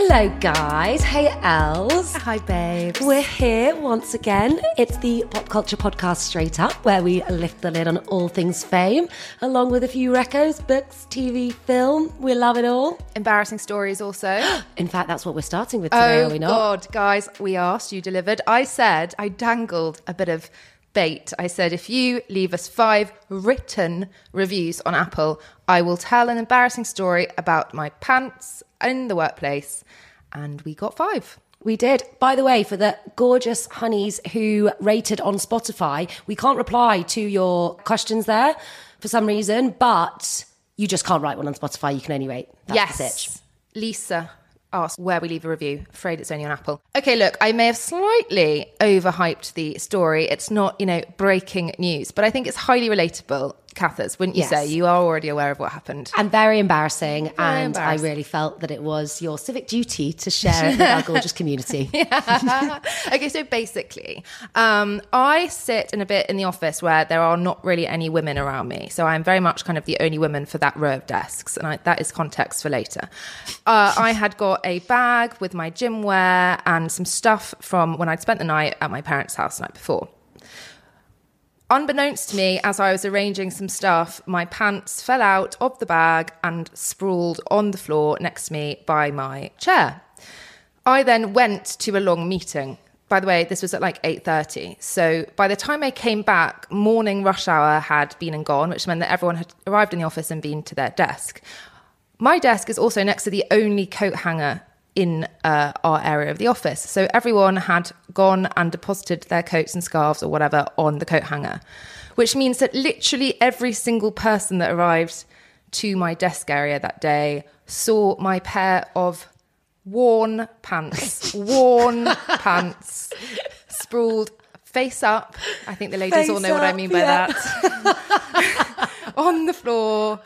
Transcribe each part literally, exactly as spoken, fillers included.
Hello, guys. Hey, Els. Hi, babes. We're here once again. It's the Pop Culture Podcast Straight Up, where we lift the lid on all things fame, along with a few recos, books, T V, film. We love it all. Embarrassing stories also. In fact, that's what we're starting with today, oh, are we not? God, guys, we asked, you delivered. I said, I dangled a bit of bait. I said, if you leave us five written reviews on Apple, I will tell an embarrassing story about my pants in the workplace. And we got five. We did. By the way, for the gorgeous honeys who rated on Spotify, we can't reply to your questions there for some reason, but you just can't write one on Spotify. You can only rate. That's yes. the sitch. Lisa asked where we leave a review. Afraid it's only on Apple. Okay, look, I may have slightly overhyped the story. It's not, you know, breaking news, but I think it's highly relatable. Cathers, wouldn't you Yes. say? You are already aware of what happened. And very embarrassing. Very and embarrassing. I really felt that it was your civic duty to share it with our gorgeous community. Yeah. Okay, so basically, um, I sit in a bit in the office where there are not really any women around me. So I'm very much kind of the only woman for that row of desks. And I, that is context for later. Uh, I had got a bag with my gym wear and some stuff from when I'd spent the night at my parents' house the night before. Unbeknownst to me, as I was arranging some stuff, my pants fell out of the bag and sprawled on the floor next to me by my chair. I then went to a long meeting. By the way, this was at like eight thirty. So by the time I came back, morning rush hour had been and gone, which meant that everyone had arrived in the office and been to their desk. My desk is also next to the only coat hanger in uh, our area of the office. So everyone had gone and deposited their coats and scarves or whatever on the coat hanger, which means that literally every single person that arrived to my desk area that day saw my pair of worn pants, worn pants, sprawled face up. I think the ladies Face all know what I up, mean by yeah. that. On the floor.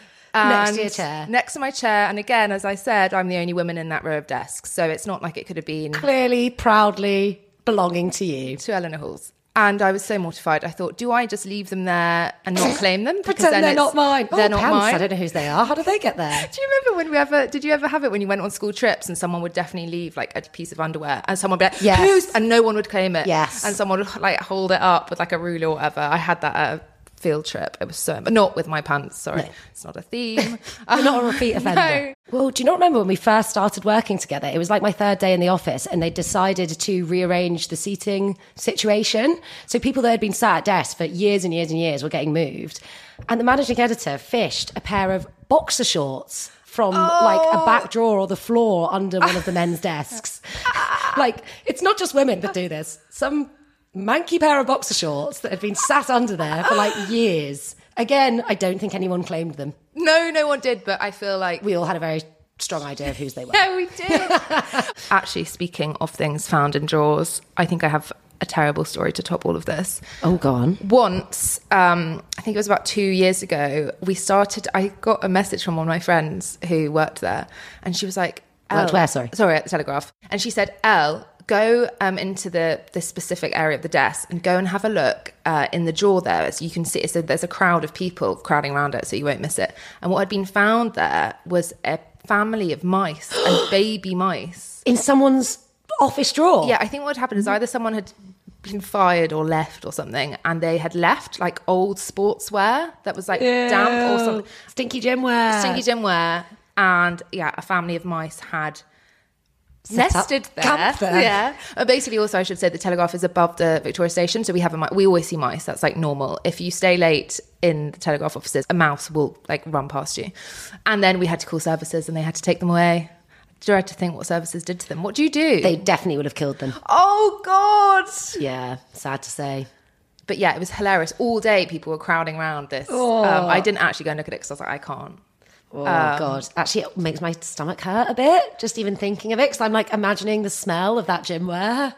Next And to your chair. Next to my chair. And again, as I said, I'm the only woman in that row of desks. So it's not like it could have been Clearly, proudly belonging to you. to Eleanor Halls. And I was so mortified. I thought, do I just leave them there and not claim them? Because Pretend then they're it's- not mine. They're oh, not pants. mine. I don't know whose they are. How did they get there? Do you remember when we ever, did you ever have it when you went on school trips and someone would definitely leave like a piece of underwear and someone would be like, Yes. who's, and no one would claim it. Yes. And someone would like hold it up with like a ruler or whatever. I had that at a field trip. It was so, but not with my pants. Sorry. No. It's not a theme. You're not a repeat offender. No. Well, do you not remember when we first started working together? It was like my third day in the office and they decided to rearrange the seating situation. So people that had been sat at desks for years and years and years were getting moved. And the managing editor fished a pair of boxer shorts from Oh. like a back drawer or the floor under one of the men's desks. Like, it's not just women that do this. Some manky pair of boxer shorts that had been sat under there for like years. Again, I don't think anyone claimed them. No, no one did, but I feel like We all had a very strong idea of whose they were. yeah, we did. Actually, speaking of things found in drawers, I think I have a terrible story to top all of this. Oh, go on. Once, um, I think it was about two years ago, we started, I got a message from one of my friends who worked there, and she was like, Worked "Elle-" where, sorry? Sorry, at the Telegraph. And she said, Elle, go um, into the this specific area of the desk and go and have a look uh, in the drawer there. As you can see, so there's a crowd of people crowding around it, so you won't miss it. And what had been found there was a family of mice and baby mice. In someone's office drawer? Yeah, I think what had happened is either someone had been fired or left or something, and they had left like old sportswear that was like damp or something. Stinky gym wear. Stinky gym wear. And yeah, a family of mice had Set up nested there. camp there. Yeah. Uh, basically, also, I should say the Telegraph is above the Victoria Station, so we have a mi- we always see mice. That's like normal. If you stay late in the Telegraph offices, a mouse will like run past you. And then we had to call services, and they had to take them away. I dread to think what services did to them. What do you do? They definitely would have killed them. oh God. Yeah, sad to say. But yeah, it was hilarious. All day, people were crowding around this. Oh. Um, I didn't actually go and look at it because I was like, I can't. Oh, God. Actually, it makes my stomach hurt a bit, just even thinking of it, because I'm like imagining the smell of that gym wear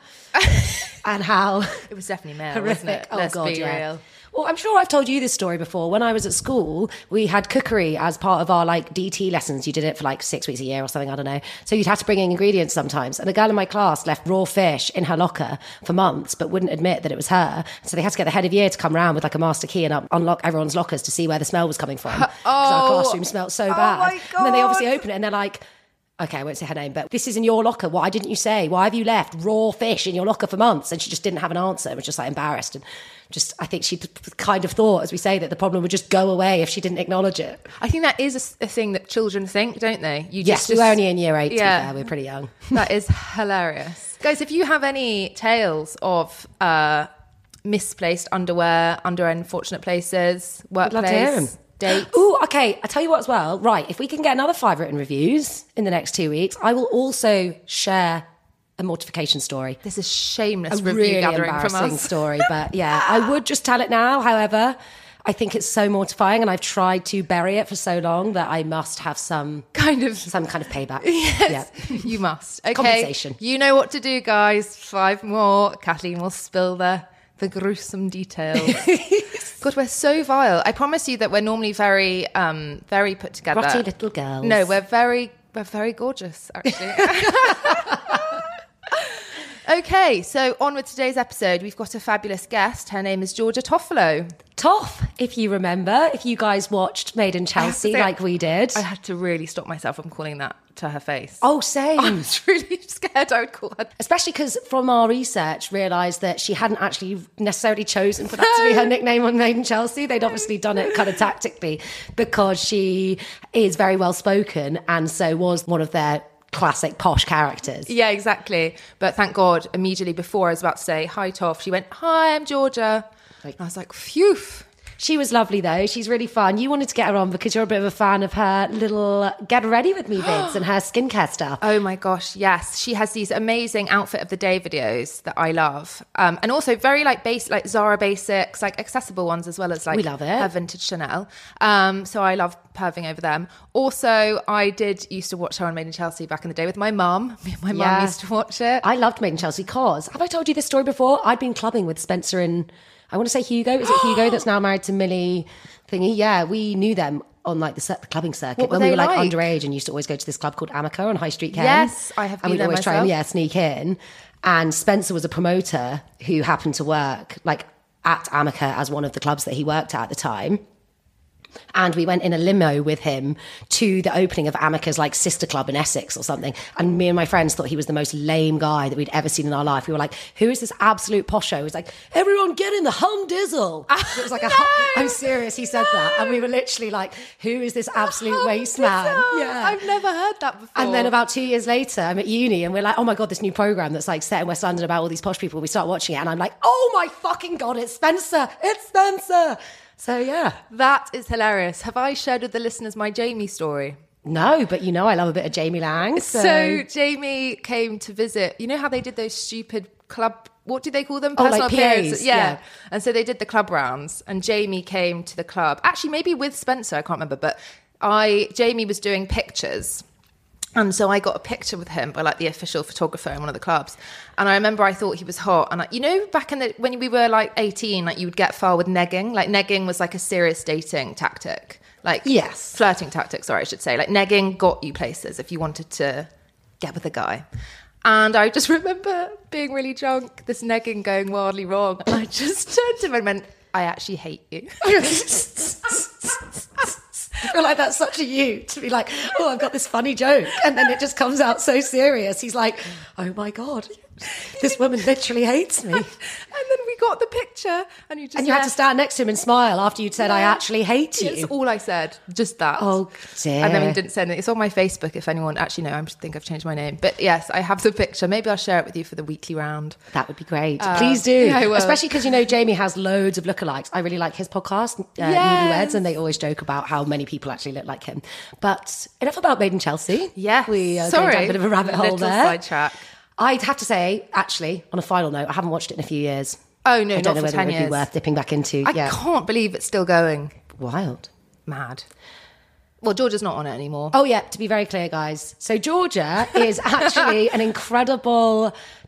and how It was definitely male, horrific. wasn't it? Oh, Let's God, be yeah. real. Well, I'm sure I've told you this story before. When I was at school, we had cookery as part of our like D T lessons. You did it for like six weeks a year or something, I don't know. So you'd have to bring in ingredients sometimes. And a girl in my class left raw fish in her locker for months, but wouldn't admit that it was her. So they had to get the head of year to come round with like a master key and up, unlock everyone's lockers to see where the smell was coming from. Because our Oh. classroom smelled so Oh bad. my And then they God. obviously open it and they're like, okay, I won't say her name, but this is in your locker. Why didn't you say? Why have you left raw fish in your locker for months? And she just didn't have an answer. It was just like embarrassed. And just, I think she kind of thought, as we say, that the problem would just go away if she didn't acknowledge it. I think that is a, a thing that children think, don't they? You yes, just, we were only in year eight, yeah. to be fair. We were pretty young. That is hilarious. Guys, if you have any tales of uh, misplaced underwear, under unfortunate places, I'd love to hear them. workplace, dates. Oh, okay. I tell you what as well. Right, if we can get another five written reviews in the next two weeks, I will also share a mortification story. This is shameless A review really gathering from embarrassing us. story, but yeah, I would just tell it now. However, I think it's so mortifying, and I've tried to bury it for so long that I must have some Kind of. some kind of payback. Yes, Yeah. you must. Okay, Compensation. You know what to do, guys. Five more. Kathleen will spill the the gruesome details. God, we're so vile. I promise you that we're normally very, um, very put together. Grotty little girls. No, we're very, we're very gorgeous, actually. Okay, so on with today's episode. We've got a fabulous guest. Her name is Georgia Toffolo. Toff, if you remember, if you guys watched Made in Chelsea say- like we did. I had to really stop myself from calling that to her face. Oh, same. I was really scared I would call her. Especially because from our research, realised that she hadn't actually necessarily chosen for that to be her nickname on Made in Chelsea. They'd obviously done it kind of tactically because she is very well spoken and so was one of their classic posh characters. Yeah, exactly. But thank God, immediately before I was about to say, hi, Toff, she went, hi, I'm Georgia. And I was like, phew. She was lovely though. She's really fun. You wanted to get her on because you're a bit of a fan of her little get ready with me vids and her skincare stuff. Oh my gosh, yes. She has these amazing outfit of the day videos that I love. Um, and also very like base, like Zara basics, like accessible ones as well as like We love it. her vintage Chanel. Um, so I love perving over them. Also, I did used to watch her on Made in Chelsea back in the day with my mum. Me and my mum Yeah. used to watch it. I loved Made in Chelsea because, have I told you this story before? I'd been clubbing with Spencer and, I want to say Hugo. Is it Hugo that's now married to Millie thingy? Yeah, we knew them on like the, cir- the clubbing circuit What were when we they were like, like? underage and used to always go to this club called Amica on High Street Kent. Yes, I have And been we'd there always try and, myself. yeah, sneak in. And Spencer was a promoter who happened to work like at Amica as one of the clubs that he worked at at the time. And we went in a limo with him to the opening of Amica's like sister club in Essex or something. And me and my friends thought he was the most lame guy that we'd ever seen in our life. We were like, who is this absolute posho? He was like, everyone get in the hum dizzle. It was like, a, I'm serious. He said no. that. And we were literally like, who is this absolute Hum waste man? dizzle. Yeah. I've never heard that before. And then about two years later, I'm at uni and we're like, oh my God, this new program that's like set in West London about all these posh people. We start watching it and I'm like, oh my fucking God, it's Spencer. It's Spencer. So yeah. That is hilarious. Have I shared with the listeners my Jamie story? No, but you know I love a bit of Jamie Lang. So, So Jamie came to visit. You know how they did those stupid club, what do they call them? Oh, like P As, appearances. Yeah. yeah. And so they did the club rounds and Jamie came to the club. Actually, maybe with Spencer, I can't remember. But I, Jamie was doing pictures. And so I got a picture with him by like the official photographer in one of the clubs. And I remember I thought he was hot. And I, you know, back in the, when we were like eighteen, like you would get far with negging. Like negging was like a serious dating tactic. Like Yes. flirting tactic, sorry, I should say. Like negging got you places if you wanted to get with a guy. And I just remember being really drunk, this negging going wildly wrong. And I just turned to him and went, I actually hate you. I feel like that's such a you to be like, oh, I've got this funny joke. And then it just comes out so serious. He's like, oh my God, this woman literally hates me. And then we got the picture and you just And you had to left. stand next to him and smile after you'd said, I Yeah. actually hate you. That's all I said, just that. Oh, dear. And then we didn't send it. It's on my Facebook if anyone, actually, no, I think I've changed my name. But yes, I have the picture. Maybe I'll share it with you for the weekly round. That would be great. Please do. yeah, I will. Especially because, you know, Jamie has loads of lookalikes. I really like his podcast, uh, Yes. Newlyweds, and they always joke about how many people actually look like him. But enough about Made in Chelsea. Yes. We are Sorry. going down a bit of a rabbit hole Little there. sidetrack. I'd have to say, actually, on a final note, I haven't watched it in a few years. Oh, no, I not don't know for whether ten it would years. be worth dipping back into. I yeah. can't believe it's still going. Wild. Mad. Well, Georgia's not on it anymore. Oh, yeah, to be very clear, guys. So Georgia is actually an incredible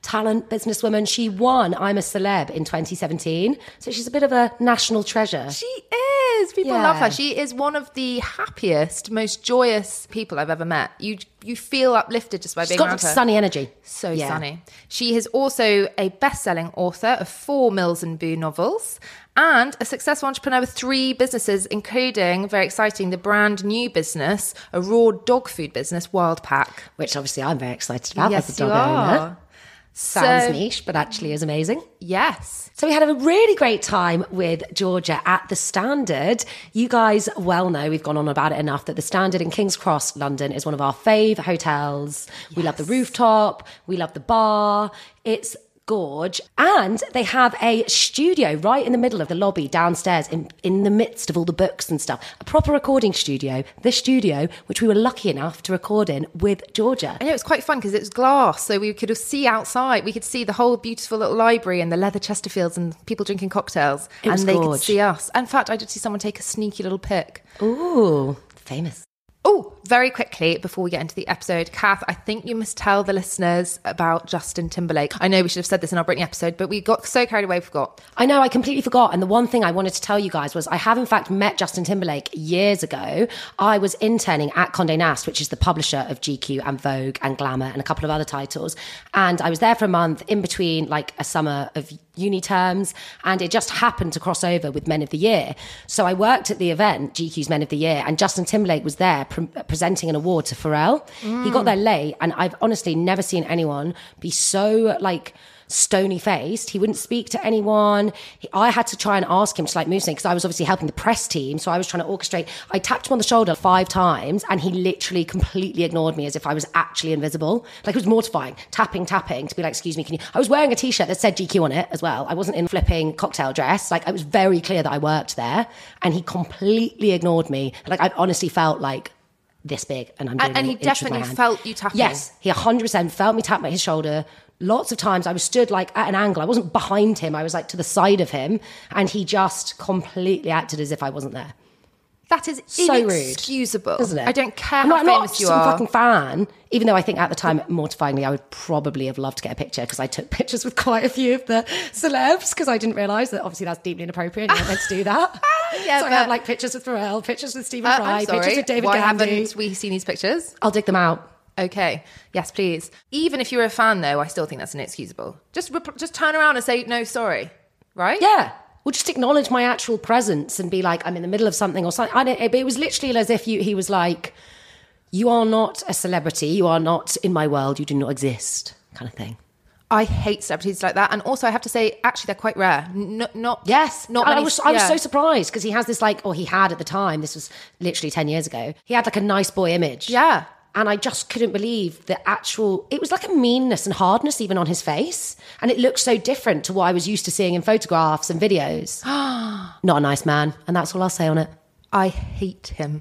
talent, businesswoman. She won I'm a Celeb in twenty seventeen. So she's a bit of a national treasure. She is. People Yeah. love her. She is one of the happiest, most joyous people I've ever met. You you feel uplifted just by She's being got around her. sunny energy. So Yeah. sunny. She is also a best-selling author of four Mills and Boo novels and a successful entrepreneur with three businesses, including, very exciting, the brand new business, a raw dog food business, Wild Pack. Which obviously I'm very excited about Yes, as a you dog owner. are. Sounds So- niche, but actually is amazing. Yes. So we had a really great time with Georgia at the Standard. You guys well know, we've gone on about it enough, that the Standard in King's Cross, London, is one of our fave hotels. We love the rooftop. We love the bar. It's gorge. And they have a studio right in the middle of the lobby downstairs in, in the midst of all the books and stuff. A proper recording studio. This studio, which we were lucky enough to record in with Georgia. I know, it was quite fun because it was glass, so we could see outside. We could see the whole beautiful little library and the leather Chesterfields and people drinking cocktails. It was and they could gorge. see us. In fact, I did see someone take a sneaky little pic. Ooh, famous. Oh, very quickly, before we get into the episode, Kath, I think you must tell the listeners about Justin Timberlake. I know we should have said this in our Britney episode, but we got so carried away, we forgot. I know, I completely forgot. And the one thing I wanted to tell you guys was I have in fact met Justin Timberlake years ago. I was interning at Condé Nast, which is the publisher of G Q and Vogue and Glamour and a couple of other titles. And I was there for a month in between like a summer of uni terms, and it just happened to cross over with Men of the Year. So I worked at the event, G Q's Men of the Year, and Justin Timberlake was there pre- presenting an award to Pharrell. Mm. He got there late, and I've honestly never seen anyone be so like stony faced. He wouldn't speak to anyone. He, I had to try and ask him to like move something because I was obviously helping the press team. So I was trying to orchestrate. I tapped him on the shoulder five times and he literally completely ignored me as if I was actually invisible. Like it was mortifying. Tapping, tapping to be like, excuse me, can you? I was wearing a t-shirt that said G Q on it as well. I wasn't in flipping cocktail dress. Like it was very clear that I worked there and he completely ignored me. Like I honestly felt like this big and I'm doing And, and he an inch with my definitely hand. felt you tapping. Yes, he one hundred percent felt me tap his shoulder. Lots of times I was stood like at an angle. I wasn't behind him. I was like to the side of him. And he just completely acted as if I wasn't there. That is So rude, inexcusable. isn't it? I don't care I'm how not, I'm not famous you some are. fucking fan. Even though I think at the time, mortifyingly, I would probably have loved to get a picture because I took pictures with quite a few of the celebs because I didn't realise that obviously that's deeply inappropriate. You're not meant to do that. Yeah, so I but- had like pictures with Pharrell, pictures with Stephen Uh, Fry, I'm sorry. pictures with David Why Gandy. haven't we seen these pictures? I'll dig them out. Okay. Yes, please. Even if you're a fan, though, I still think that's inexcusable. Just rep- just turn around and say, no, sorry. Right? Yeah. Well, just acknowledge my actual presence and be like, I'm in the middle of something or something. I don't, it, it was literally as if you, he was like, you are not a celebrity. You are not in my world. You do not exist, kind of thing. I hate celebrities like that. And also, I have to say, actually, they're quite rare. N- not Yes. Not I, many, I was, I was yeah. so surprised because he has this like, or he had at the time, this was literally ten years ago. He had like a nice boy image. Yeah. And I just couldn't believe the actual, it was like a meanness and hardness even on his face. And it looked so different to what I was used to seeing in photographs and videos. Not a nice man. And that's all I'll say on it. I hate him.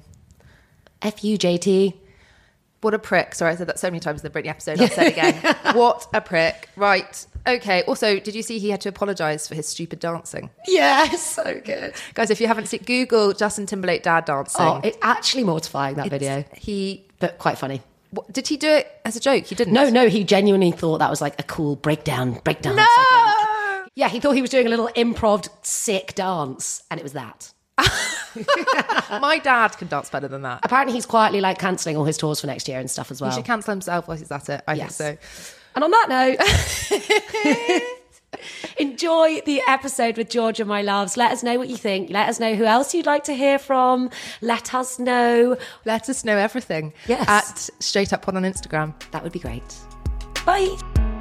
F you, J T. What a prick. Sorry, I said that so many times in the Britney episode. I'll say it again. What a prick. Right. Okay. Also, did you see he had to apologise for his stupid dancing? Yeah, so good. Guys, if you haven't seen, Google Justin Timberlake dad dancing. Oh, it's actually mortifying, that video. He, But quite funny. what, did he do it as a joke? He didn't. No, no, he genuinely thought that was like a cool breakdown, breakdown No! segment. Yeah, he thought he was doing a little improv sick dance, and it was that. My dad can dance better than that. Apparently he's quietly like cancelling all his tours for next year and stuff as well. He should cancel himself while he's at it. I Yes. think so. And on that note, enjoy the episode with Georgia, my loves. Let us know what you think. Let us know who else you'd like to hear from. Let us know. Let us know everything. Yes. At Straight Up Pod on Instagram. That would be great. Bye.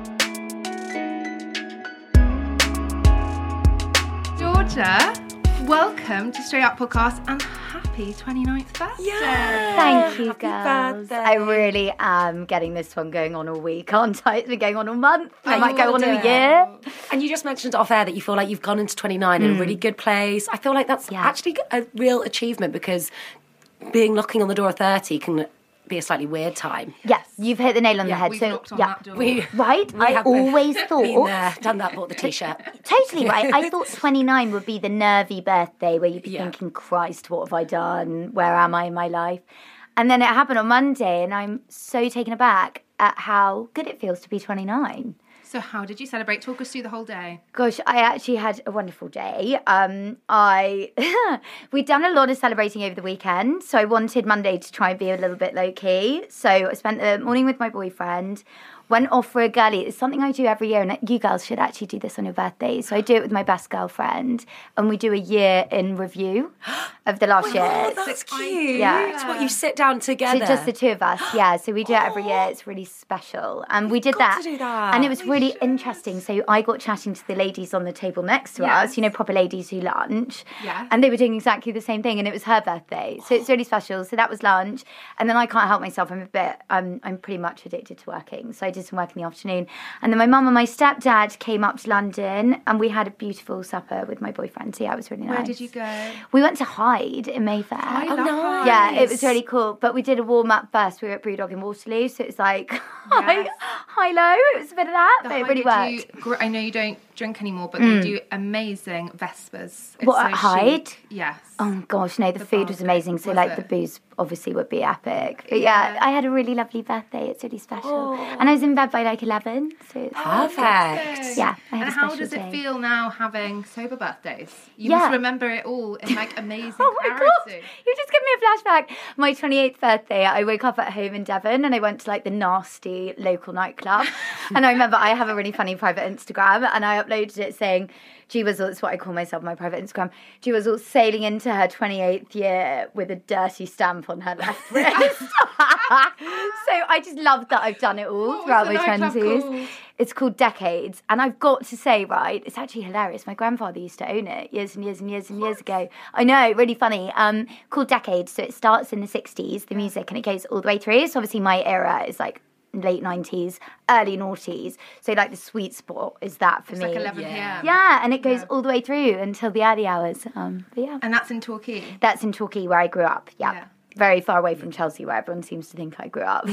Georgia, welcome to Straight Up Podcast and happy twenty-ninth birthday. Thank you, Happy girls. birthday. I really am getting this one going on all week, aren't I? It's been going on all month. I might go will on do a it. year. And you just mentioned off air that you feel like you've gone into twenty-nine in a really good place. I feel like that's Yeah. actually a real achievement because being knocking on the door of thirty can be a slightly weird time. Yes, you've hit the nail on the head. we've so, knocked on yeah. that door. We, Right? we I have always been thought. there, done that, bought the t-shirt. Totally right. I thought twenty-nine would be the nervy birthday where you'd be Yeah. thinking, Christ, what have I done? Where am I in my life? And then it happened on Monday, and I'm so taken aback at how good it feels to be twenty-nine. So how did you celebrate? Talk us through the whole day. Gosh, I actually had a wonderful day. Um, I we'd done a lot of celebrating over the weekend, so I wanted Monday to try and be a little bit low key. So I spent the morning with my boyfriend. Went off for a girly. It's something I do every year, and you girls should actually do this on your birthday. So I do it with my best girlfriend, and we do a year in review of the last oh, year. Oh, that's cute. Yeah. It's what you sit down together. So just the two of us, yeah. So we do it every year. It's really special. And we did got that. to do that. And it was really interesting. So I got chatting to the ladies on the table next to Yes. us, you know, proper ladies who lunch. Yeah. And they were doing exactly the same thing, and it was her birthday. So it's really special. So that was lunch. And then I can't help myself. I'm a bit, I'm, I'm pretty much addicted to working. So I did some work in the afternoon. And then my mum and my stepdad came up to London, and we had a beautiful supper with my boyfriend. So yeah, it was really nice. Where did you go? We went to Hyde in Mayfair. I Oh, love nice. Hyde. Yeah, it was really cool. But we did a warm up first. We were at Brewdog in Waterloo, so it's like high, Yes. high low. It was a bit of that, The but it Hyde really do worked. gr- I know you don't drink anymore, but they do amazing Vespers. It's What, so at Hyde? chic. Yes. Oh gosh, no, the, The food was bar, amazing. So was like it? the booze obviously would be epic. But yeah, Yeah. I had a really lovely birthday. It's really special, Oh. and I was in bed by like eleven. So it's Perfect. Yeah, I had And a how special does it day. feel now having sober birthdays? You Yeah. must remember it all in like amazing Oh my clarity. god! You just give me a flashback. My twenty-eighth birthday, I woke up at home in Devon, and I went to like the nasty local nightclub. And I remember I have a really funny private Instagram, and I uploaded it saying, "Gee Whizzle," it's what I call myself, my private Instagram. Gee Whizzle sailing into her twenty-eighth year with a dirty stamp on her left wrist. So I just love that I've done it all What was throughout the my nightclub twenties. called? It's called Decades, and I've got to say, right, it's actually hilarious. My grandfather used to own it years and years and years and years ago. I know, really funny. Um, called Decades, so it starts in the sixties, the music, and it goes all the way through. So obviously my era is like late nineties, early noughties. So like the sweet spot is that for It's me. like eleven Yeah. p.m. Yeah, and it goes Yeah. all the way through until the early hours. Um, but yeah, And that's in Torquay. that's in Torquay where I grew up. Yeah. Yeah. Very far away from Chelsea, where everyone seems to think I grew up.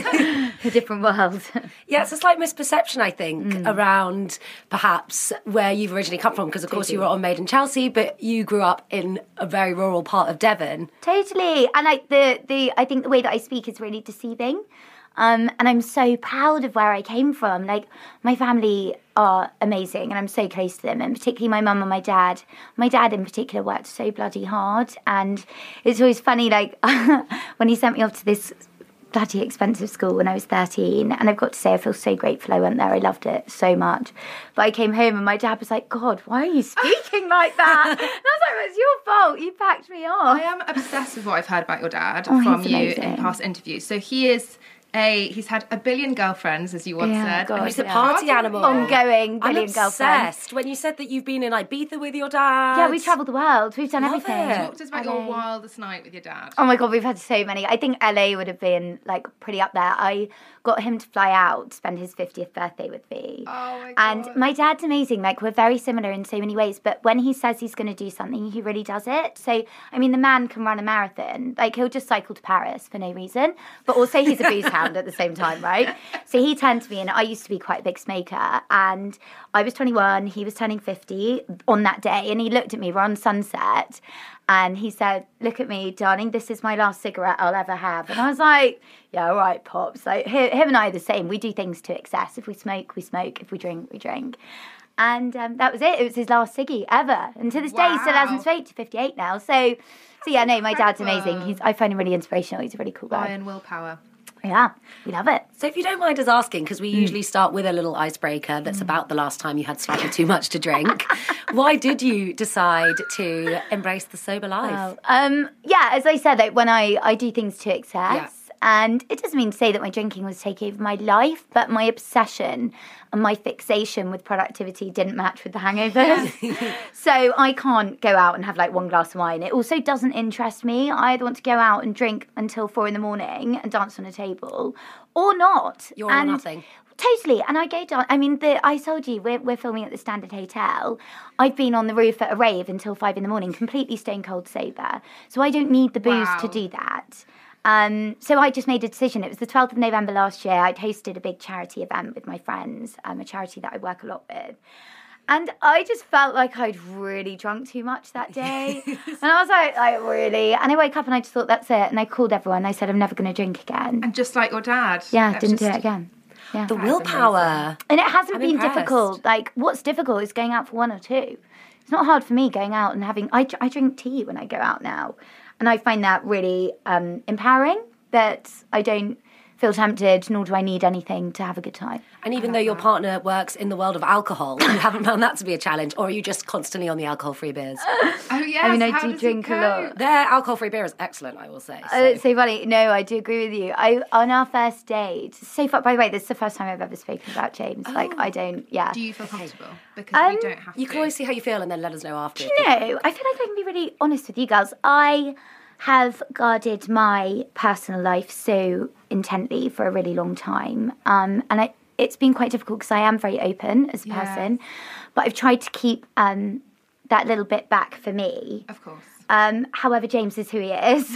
A different world. Yeah, it's a slight misperception, I think, Mm. around perhaps where you've originally come from. Because, of course, you were on Made in Chelsea, but you grew up in a very rural part of Devon. Totally. And like the, the I think the way that I speak is really deceiving. Um, and I'm so proud of where I came from. Like, my family are amazing, and I'm so close to them, and particularly my mum and my dad. My dad in particular worked so bloody hard, and it's always funny, like, when he sent me off to this bloody expensive school when I was thirteen, and I've got to say I feel so grateful I went there. I loved it so much. But I came home and my dad was like, "God, why are you speaking like that?" And I was like, "It's your fault. You packed me off." I am obsessed with what I've heard about your dad Oh, from he's you amazing. in past interviews. So he is a he's had a billion girlfriends, as you once Yeah, said. God, and He's a yeah. party animal. Ongoing I'm billion girlfriend. obsessed. When you said that you've been in Ibiza with your dad. Yeah, we travelled the world. We've done Love everything. it. Talk to us about L A. your wildest night with your dad. Oh my god, we've had so many. I think L A would have been like pretty up there. I got him to fly out to spend his fiftieth birthday with me. Oh my And God. my dad's amazing. Like, we're very similar in so many ways, but when he says he's going to do something, he really does it. So, I mean, the man can run a marathon. Like, he'll just cycle to Paris for no reason, but also he's a booze hound at the same time, right? So he turned to me, and I used to be quite a big smoker, and I was twenty-one, he was turning fifty on that day, and he looked at me, we're on Sunset, and he said, "Look at me, darling, this is my last cigarette I'll ever have." And I was like, "Yeah, all right, Pops." Like, hi- him and I are the same. We do things to excess. If we smoke, we smoke. If we drink, we drink. And um, that was it. It was his last ciggy ever. And to this day, he still Wow. hasn't smoked. fifty-eight now. So, so yeah, no, my dad's Incredible. amazing. He's, I find him really inspirational. He's a really cool guy. Iron willpower. Yeah, we love it. So if you don't mind us asking, because we usually start with a little icebreaker that's about the last time you had slightly too much to drink, why did you decide to embrace the sober life? Wow. Um, yeah, as I said, like when I, I do things to excess, Yeah. and it doesn't mean to say that my drinking was taking over my life, but my obsession and my fixation with productivity didn't match with the hangovers. So I can't go out and have like one glass of wine. It also doesn't interest me. I either want to go out and drink until four in the morning and dance on a table, or not. You're all or And- nothing. Totally, and I go down. I mean, the I told you we're we're filming at the Standard Hotel. I've been on the roof at a rave until five in the morning, completely stone cold sober. So I don't need the booze Wow. to do that. Um, so I just made a decision. It was the twelfth of November last year. I'd hosted a big charity event with my friends, um, a charity that I work a lot with. And I just felt like I'd really drunk too much that day. And I was like, like, really? And I woke up and I just thought, that's it. And I called everyone. I said, I'm never going to drink again. And just like your dad. Yeah, That's didn't do just- it again. Yeah. The That's willpower. And it hasn't I'm been impressed. difficult. Like, what's difficult is going out for one or two. It's not hard for me going out and having... I, I drink tea when I go out now. And I find that really um, empowering, that I don't feel tempted, nor do I need anything to have a good time. And even though your partner works in the world of alcohol, you haven't found that to be a challenge, or are you just constantly on the alcohol-free beers? Oh, yes. I mean, I How do does it drink a go? lot. Their alcohol-free beer is excellent, I will say. Oh, So. it's so funny. No, I do agree with you. I on our first date, so far, by the way, this is the first time I've ever spoken about James. Like, I don't, yeah. Do you feel comfortable? Because Um, we don't have to. You can always see how you feel and then let us know after. Do you know, I feel like I can be really honest with you girls. I have guarded my personal life so intently for a really long time. Um, and I, it's been quite difficult because I am very open as a Yeah. person. But I've tried to keep um, that little bit back for me. Of course. Um, however, James is who he is.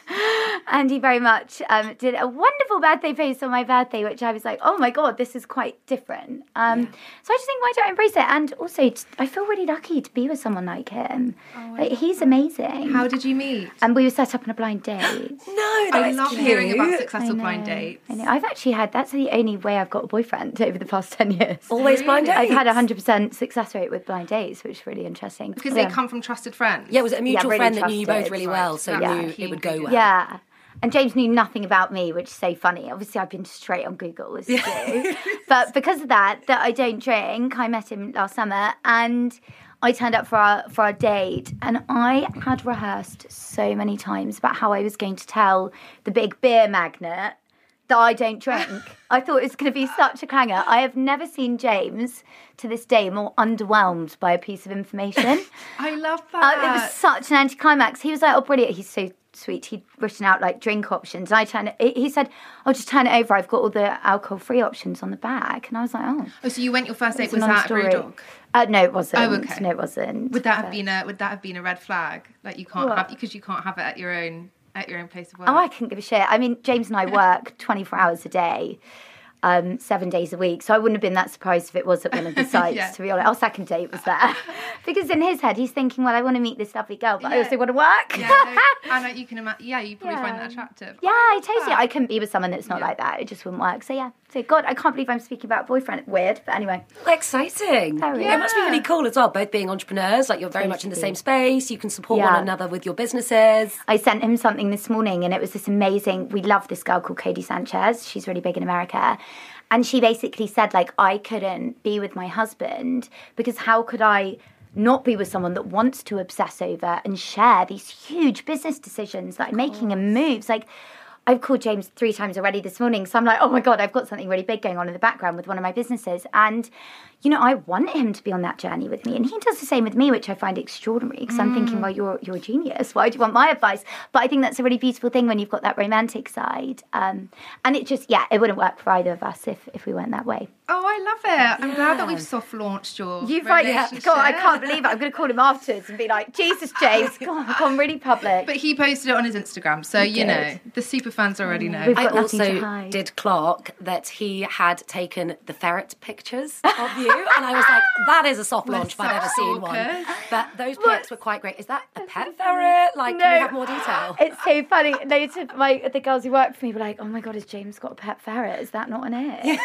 And he very much um, did a wonderful birthday post on my birthday, which I was like, oh my God, this is quite different. Um, Yeah. So I just think, why don't I embrace it? And also, t- I feel really lucky to be with someone like him. Oh, Like, he's amazing. How did you meet? And we were set up on a blind date. No, that I is love cute. hearing about I successful know, blind dates. I know. I've actually had, that's the only way I've got a boyfriend over the past ten years. Always blind dates. I've had a one hundred percent success rate with blind dates, which is really interesting. Because Yeah. they come from trusted friends. Yeah, was it a mutual really friend that knew you both trusted. really Right, well, so that's knew key it would go well? Yeah. And James knew nothing about me, which is so funny. Obviously, I've been straight on Google, as you do. But because of that, that I don't drink, I met him last summer and I turned up for our, for our date. And I had rehearsed so many times about how I was going to tell the big beer magnate that I don't drink. I thought it was going to be such a clanger. I have never seen James, to this day, more underwhelmed by a piece of information. I love Uh, that. it was such an anticlimax. He was like, oh, brilliant. He's so sweet. He'd written out like drink options. And I turned it, he said, oh, just turn it over. I've got all the alcohol-free options on the back. And I was like, oh. Oh, so you went your first date It's a was that at non-story. Brewdog? Uh, no, it wasn't. Oh, okay. No, it wasn't. Would that have But- been a Would that have been a red flag? Like you can't What? have because you can't have it at your own at your own place of work. Oh, I couldn't give a shit. I mean, James and I work twenty-four hours a day, um, seven days a week. So I wouldn't have been that surprised if it was at one of the sites, Yeah. to be honest. Our second date was there. Because in his head, he's thinking, well, I want to meet this lovely girl, but I Yeah. also want to work. Yeah, no, and uh, you can imagine. Yeah, you probably find Yeah. that attractive. Yeah, I totally. I couldn't be with someone that's not Yeah. like that. It just wouldn't work. So yeah. So God, I can't believe I'm speaking about boyfriend. Weird, but anyway. Exciting. Very. It must be Yeah. really cool as well, both being entrepreneurs, like you're very much in the Totally. same space, you can support Yeah. one another with your businesses. I sent him something this morning, and it was this amazing. We love this girl called Cody Sanchez. She's really big in America. And she basically said, like, I couldn't be with my husband because how could I not be with someone that wants to obsess over and share these huge business decisions that I'm making and moves? Like, I've called James three times already this morning. So I'm like, oh my God, I've got something really big going on in the background with one of my businesses. And, you know, I want him to be on that journey with me. And he does the same with me, which I find extraordinary because I'm thinking, well, you're, you're a genius. Why do you want my advice? But I think that's a really beautiful thing when you've got that romantic side. Um, and it just, yeah, it wouldn't work for either of us if, if we went that way. Oh, I love it. I'm glad that we've soft launched your You've right, yeah. relationship. God, I can't believe it. I'm going to call him afterwards and be like, Jesus, James, God, I've gone really public. But he posted it on his Instagram, so you did. know the super fans already know. We've I got nothing to also hide. did clock that he had taken the ferret pictures of you, and I was like, that is a soft We're launch if I've ever such seen one. stalkers. But those pics were quite great. Is that a pet ferret? Like, can we have more detail? It's so funny. Later, my the girls who work for me were like, "Oh my God, has James got a pet ferret? Is that not an it?"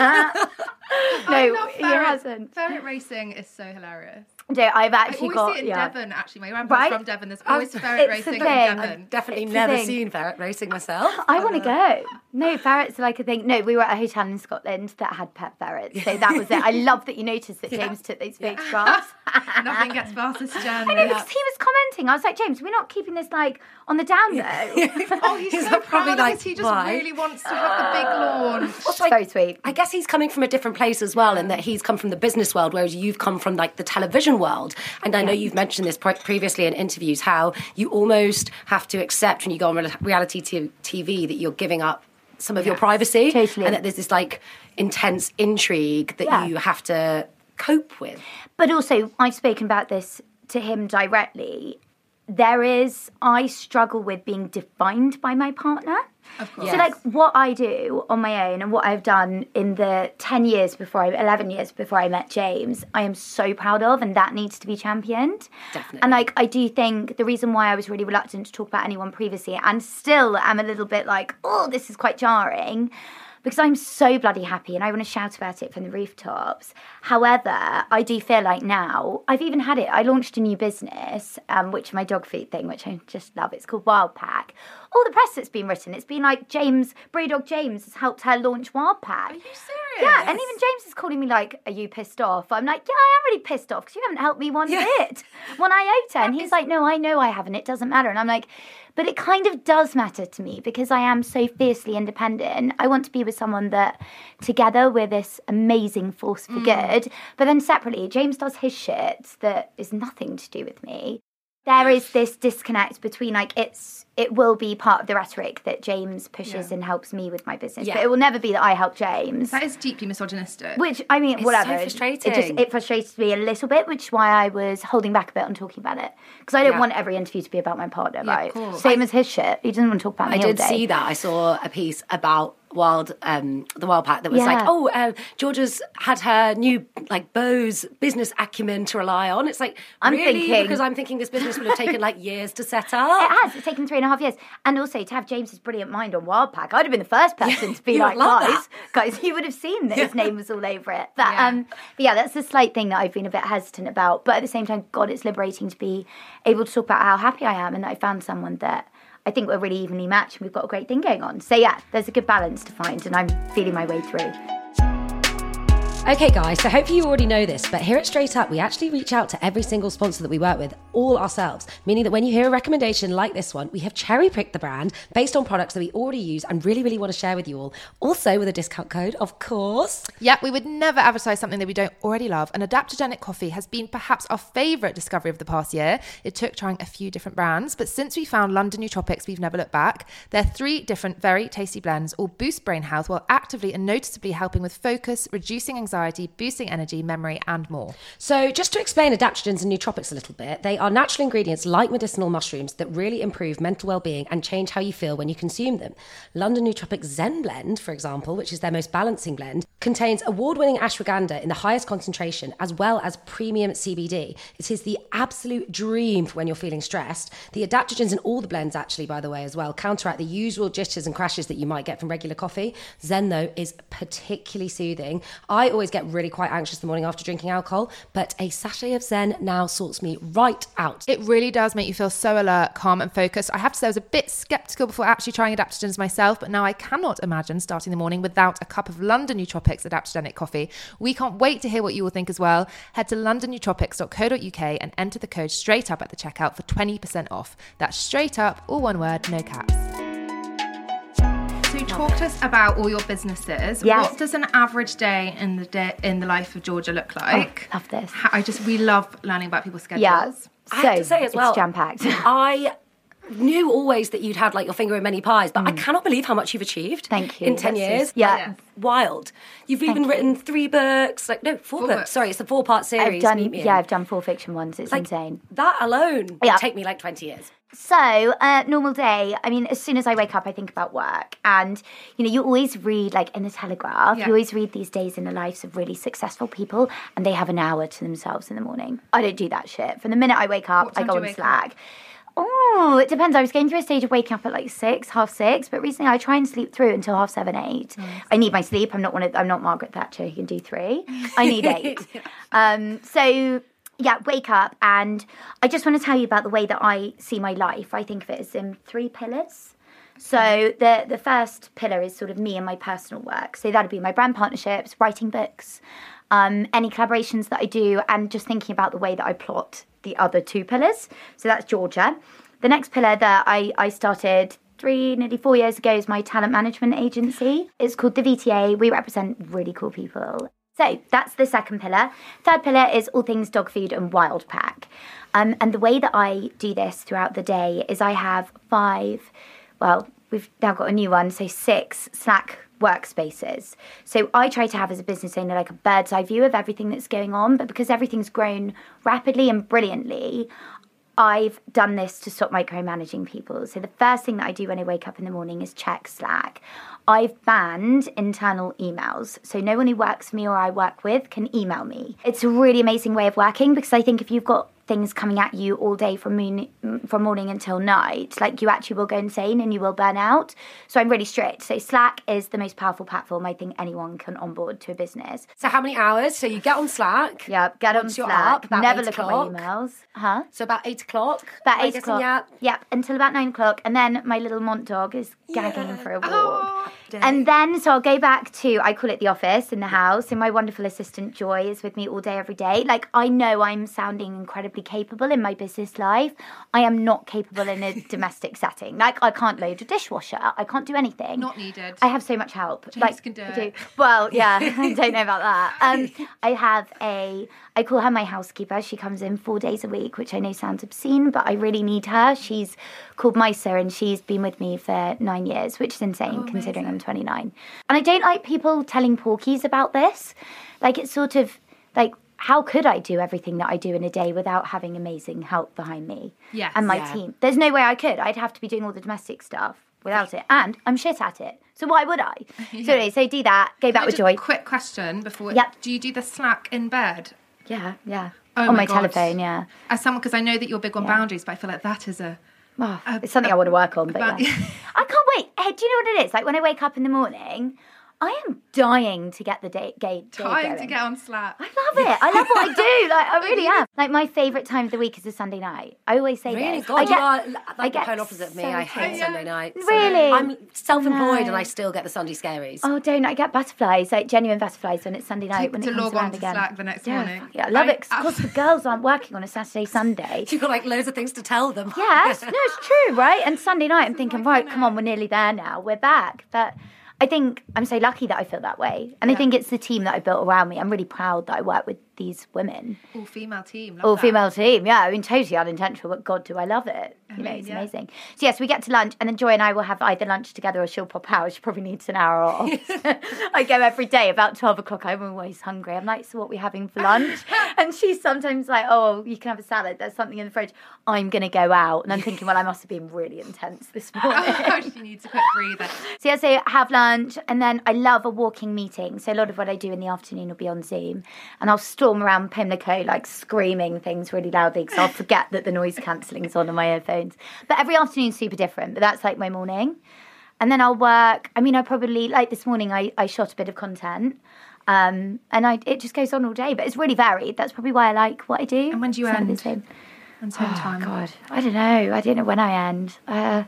I no, love he ferret. hasn't. Ferret racing is so hilarious. No, I've I actually always got see it in yeah. Devon, actually. My grandpa's Right? from Devon. There's always ferret it's racing the in thing. Devon. I've definitely It's the never thing. seen ferret racing myself. I want to go. No, ferrets are like a thing. No, we were at a hotel in Scotland that had pet ferrets, so that was it. I love that you noticed that James took those photographs. Nothing gets past this journey. I know, because he was commenting. I was like, James, we're not keeping this like on the down low. Oh, he's, He's so like, proud probably of like, us. He just why? really wants to have the big launch. It's very sweet. I guess he's coming from a different place as well, in that he's come from the business world, whereas you've come from like the television world. And I know you've mentioned this pre- previously in interviews, how you almost have to accept when you go on re- reality t- TV that you're giving up some of your privacy, Totally. and that there's this like intense intrigue that Yeah. you have to cope with. But also, I've spoken about this to him directly. There is, I struggle with being defined by my partner. Of course. So, like, what I do on my own and what I've done in the ten years before, I, eleven years before I met James, I am so proud of, and that needs to be championed. Definitely. And, like, I do think the reason why I was really reluctant to talk about anyone previously, and still am a little bit like, oh, this is quite jarring, because I'm so bloody happy and I want to shout about it from the rooftops. However, I do feel like now, I've even had it, I launched a new business, um, which is my dog food thing, which I just love. It's called Wild Pack. All the press that's been written, it's been like James, Brewdog James has helped her launch Wild Pack. Are you serious? Yeah, and even James is calling me like, are you pissed off? I'm like, yeah, I am really pissed off because you haven't helped me one Yeah. bit, one iota. And he's like, no, I know I haven't. It doesn't matter. And I'm like, but it kind of does matter to me because I am so fiercely independent. I want to be with someone that together we're this amazing force for Mm. good. But then separately, James does his shit that is nothing to do with me. There is this disconnect between like it's it will be part of the rhetoric that James pushes Yeah. and helps me with my business, Yeah. but it will never be that I help James. That is deeply misogynistic. Which, I mean, It's whatever. so frustrating. It just it frustrates me a little bit, which is why I was holding back a bit on talking about it. Because I don't Yeah. want every interview to be about my partner, Yeah, of right? course. Same as his shit. He doesn't want to talk about me I all did day. see that. I saw a piece about Wild, um, the Wild Pack that was Yeah. like, oh, uh, Georgia's had her new like Bose business acumen to rely on. It's like, I'm really? thinking- Because I'm thinking this business would have taken like years to set It up. has. It's taken three and a half years. And also to have James's brilliant mind on Wild Pack, I'd have been the first person to be you like, would love guys, that. guys, you would have seen that his name was all over it. But Yeah. um, but yeah, that's a slight thing that I've been a bit hesitant about. But at the same time, God, it's liberating to be able to talk about how happy I am and that I found someone that I think we're really evenly matched and we've got a great thing going on. So yeah, there's a good balance to find and I'm feeling my way through. Okay, guys, so hopefully you already know this, but here at Straight Up, we actually reach out to every single sponsor that we work with, all ourselves, meaning that when you hear a recommendation like this one, we have cherry-picked the brand based on products that we already use and really, really want to share with you all. Also with a discount code, of course. Yep, we would never advertise something that we don't already love. And Adaptogenic Coffee has been perhaps our favourite discovery of the past year. It took trying a few different brands, but since we found London Nootropics, we've never looked back. They're three different, very tasty blends, all boost brain health while actively and noticeably helping with focus, reducing anxiety, boosting energy, memory, and more. So just to explain adaptogens and nootropics a little bit, they are natural ingredients like medicinal mushrooms that really improve mental well-being and change how you feel when you consume them. London Nootropics Zen Blend, for example, which is their most balancing blend, contains award-winning ashwagandha in the highest concentration as well as premium C B D. It is the absolute dream for when you're feeling stressed. The adaptogens in all the blends actually, by the way, as well, counteract the usual jitters and crashes that you might get from regular coffee. Zen, though, is particularly soothing. I always get really quite anxious the morning after drinking alcohol, but a sachet of Zen now sorts me right out. It really does make you feel so alert, calm, and focused. I have to say I was a bit sceptical before actually trying adaptogens myself, but now I cannot imagine starting the morning without a cup of London Nootropics adaptogenic coffee. We can't wait to hear what you all think as well. Head to london nootropics dot co dot uk and enter the code straight up at the checkout for twenty percent off. That's straight up, all one word, no caps. So talk to us about all your businesses. Yes. What does an average day in the day in the life of Georgia look like? Oh, love this. How- I just we love learning about people's schedules. Yeah. I have to So, say as well, it's jam-packed. I knew always that you'd had like your finger in many pies, but I cannot believe how much you've achieved. Thank you. In ten That's years. just- yeah. Yes. Wild. You've even you. written three books, like no, four, Four books. books. Sorry, it's a four-part series. I've done, Meet Me yeah, In. I've done four fiction ones. It's Like, insane. that alone Yeah. would take me like twenty years. So, uh, normal day, I mean, as soon as I wake up, I think about work. And, you know, you always read, like, in the Telegraph, Yeah. you always read these days in the lives of really successful people, and they have an hour to themselves in the morning. I don't do that shit. From the minute I wake up, What I time go do on you wake Slack. Oh, it depends. I was going through a stage of waking up at like six, half six, but recently I try and sleep through until half seven, eight. I need my sleep. I'm not one of, I'm not Margaret Thatcher who can do three. I need eight. um, so yeah, wake up, and I just want to tell you about the way that I see my life. I think of it as in three pillars. So the the first pillar is sort of me and my personal work. So that'd be my brand partnerships, writing books, um, any collaborations that I do, and just thinking about the way that I plot the other two pillars. So that's Georgia. The next pillar that I, I started three, nearly four years ago is my talent management agency. It's called the V T A. We represent really cool people. So that's the second pillar. Third pillar is all things dog food and Wild Pack. Um, and the way that I do this throughout the day is I have five, well, we've now got a new one, so six Slack workspaces. So I try to have as a business owner like a bird's eye view of everything that's going on, but because everything's grown rapidly and brilliantly, I've done this to stop micromanaging people. So the first thing that I do when I wake up in the morning is check Slack. I've banned internal emails. So no one who works for me or I work with can email me. It's a really amazing way of working because I think if you've got things coming at you all day from moon, from morning until night, like you actually will go insane and you will burn out. So I'm really strict. So Slack is the most powerful platform I think anyone can onboard to a business. So how many hours? So you get on Slack. Yeah, get on Once you're Slack. up, about Never eight look o'clock. at my emails. Huh? So about eight o'clock. About I'm eight guessing, o'clock. Yeah. Yep, until about nine o'clock. And then my little Mont dog is gagging Yeah. for a walk. Oh, And then, so I'll go back to, I call it the office in the house, and my wonderful assistant Joy is with me all day, every day. Like, I know I'm sounding incredibly capable in my business life. I am not capable in a domestic setting. Like, I can't load a dishwasher. I can't do anything. Not needed. I have so much help. James like, can do I it. Well, yeah, I don't know about that. Um, I have a, I call her my housekeeper. She comes in four days a week, which I know sounds obscene, but I really need her. She's called Misa, and she's been with me for nine years, which is insane Oh, considering amazing. I'm twenty-nine. And I don't like people telling porkies about this. Like, it's sort of like, how could I do everything that I do in a day without having amazing help behind me Yes. and my Yeah. team? There's no way I could. I'd have to be doing all the domestic stuff without it. And I'm shit at it. So why would I? So anyway, so do that. Go back Can I with just- Joy. Quick question before. Yep. Do you do the Slack in bed? Yeah, yeah. Oh on my my God. telephone, yeah. As someone, because I know that you're big on Yeah. boundaries, but I feel like that is a. Oh, Uh, it's something I want to work on, but about- yeah. I can't wait. Hey, do you know what it is? Like when I wake up in the morning, I am dying to get the day, day, day Trying going. to get on Slack. I love it. I love what I do. Like I really am. Like my favourite time of the week is a Sunday night. I always say Really? this. God, I you get, are I like the get polar opposite of me. so I hate tired. Sunday nights. Really? I'm self-employed No. and I still get the Sunday scaries. Oh, don't I get butterflies, like genuine butterflies when it's Sunday night when to it comes log around on to again. Slack the next yeah, morning. fuck yeah, I love I- it because the girls aren't working on a Saturday, Sunday. You've got like loads of things to tell them. Yes, no, it's true, right? And Sunday night, I'm thinking, right, come on, we're nearly there now. We're back. But I think I'm so lucky that I feel that way. And I Yeah. think it's the team that I built around me. I'm really proud that I work with these women. All female team. Love All that. female team, yeah. I mean, totally unintentional, but God, do I love it. You know, mean, it's yeah. amazing. So, yes, we get to lunch, and then Joy and I will have either lunch together or she'll pop out. She probably needs an hour off. I go every day about twelve o'clock. I'm always hungry. I'm like, so what are we having for lunch? And she's sometimes like, oh, you can have a salad. There's something in the fridge. I'm going to go out. And I'm thinking, well, I must have been really intense this morning. Oh, she needs a quick breather. So yeah, so have lunch, and then I love a walking meeting. So a lot of what I do in the afternoon will be on Zoom, and I'll storm around Pimlico like screaming things really loudly because I'll forget that the noise cancelling is on on my earphones. But every afternoon's super different. But that's like my morning, and then I'll work. I mean, I probably like this morning. I, I shot a bit of content. Um, and I it just goes on all day, but it's really varied. That's probably why I like what I do. And when do you It's never the end? same. And same Oh, time. God, I don't know. I don't know when I end. Uh,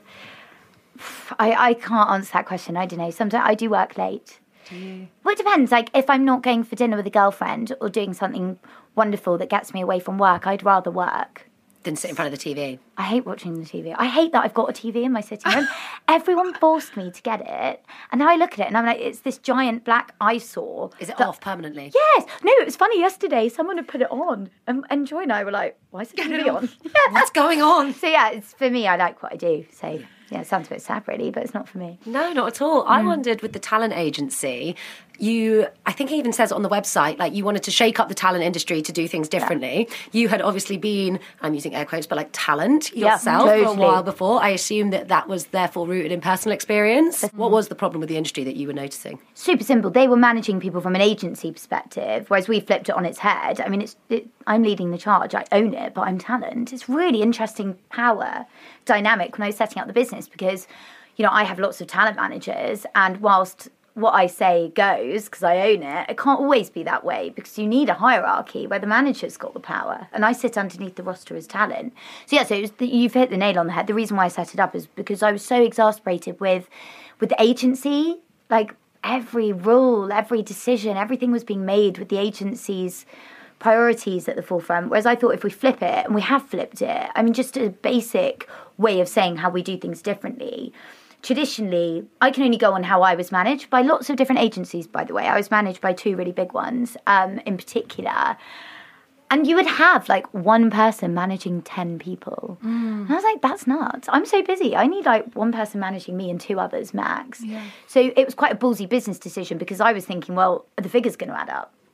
I I can't answer that question. I don't know. Sometimes I do work late. Do you? Well, it depends. Like if I'm not going for dinner with a girlfriend or doing something wonderful that gets me away from work, I'd rather work. Then sit in front of the T V. I hate watching the T V. I hate that I've got a T V in my sitting room. Everyone forced me to get it, and now I look at it and I'm like, it's this giant black eyesore. Is it that- off permanently? Yes. No, it was funny yesterday. Someone had put it on, and, and Joy and I were like, "Why is the T V it on?" off. Yeah. What's going on? So yeah, it's for me. I like what I do. So yeah, it sounds a bit sad, really, but it's not for me. No, not at all. I wondered with the talent agency, you, I think it even says it on the website, like you wanted to shake up the talent industry to do things differently. You had obviously been, I'm using air quotes, but like talent Yeah, yourself for a totally. while before. I assume that that was therefore rooted in personal experience. What was the problem with the industry that you were noticing? Super simple. They were managing people from an agency perspective, whereas we flipped it on its head. I mean, it's it, I'm leading the charge. I own it, but I'm talent. It's really interesting power dynamic when I was setting up the business because, you know, I have lots of talent managers, and whilst what I say goes because I own it, it can't always be that way because you need a hierarchy where the manager's got the power, and I sit underneath the roster as talent. So yeah, so it was the, you've hit the nail on the head. The reason why I set it up is because I was so exasperated with with the agency, like every rule, every decision, everything was being made with the agency's priorities at the forefront. Whereas I thought if we flip it, and we have flipped it, I mean, just a basic way of saying how we do things differently. Traditionally, I can only go on how I was managed by lots of different agencies, by the way. I was managed by two really big ones um, in particular. And you would have like one person managing ten people. Mm. And I was like, that's nuts. I'm so busy. I need like one person managing me and two others max. Yeah. So it was quite a ballsy business decision because I was thinking, well, are the figures going to add up?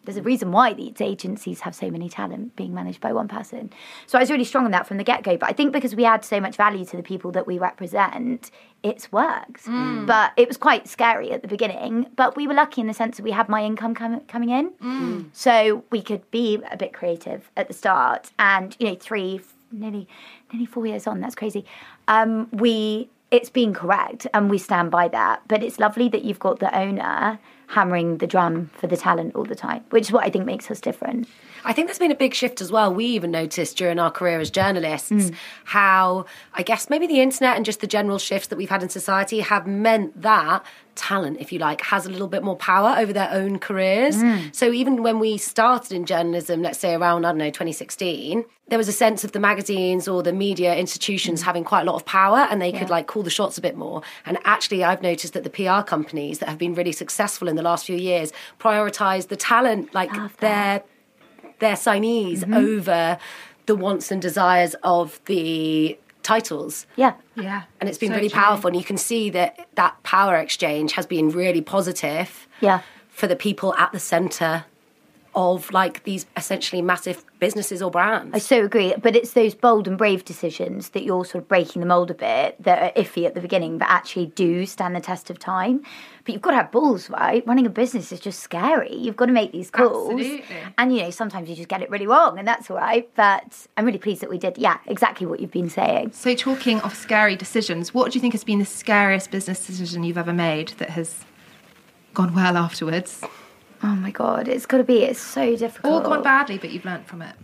There's a reason why these agencies have so many talent being managed by one person. So I was really strong on that from the get-go. But I think because we add so much value to the people that we represent, it's worked. Mm. But it was quite scary at the beginning. But we were lucky in the sense that we had my income com- coming in. Mm. So we could be a bit creative at the start. And, you know, three, nearly, nearly four years on, that's crazy. Um, we... It's been correct and we stand by that. But it's lovely that you've got the owner hammering the drum for the talent all the time, which is what I think makes us different. I think there's been a big shift as well. We even noticed during our career as journalists mm. how, I guess, maybe the internet and just the general shifts that we've had in society have meant that talent, if you like, has a little bit more power over their own careers. Mm. So even when we started in journalism, let's say around, I don't know, twenty sixteen, there was a sense of the magazines or the media institutions mm. having quite a lot of power and they yeah. could like call the shots a bit more. And actually, I've noticed that the P R companies that have been really successful in the last few years prioritise the talent, like their their signees mm-hmm. over the wants and desires of the titles. Yeah. Yeah. And it's been so really true. powerful. And you can see that that power exchange has been really positive yeah. for the people at the centre of like these essentially massive businesses or brands. I so agree. But it's those bold and brave decisions that you're sort of breaking the mould a bit that are iffy at the beginning but actually do stand the test of time. But you've got to have balls, right? Running a business is just scary. You've got to make these calls. Absolutely. And, you know, sometimes you just get it really wrong and that's all right. But I'm really pleased that we did, yeah, exactly what you've been saying. So talking of scary decisions, what do you think has been the scariest business decision you've ever made that has gone well afterwards? Oh my God, it's got to be, it's so difficult. Or gone badly, but you've learnt from it.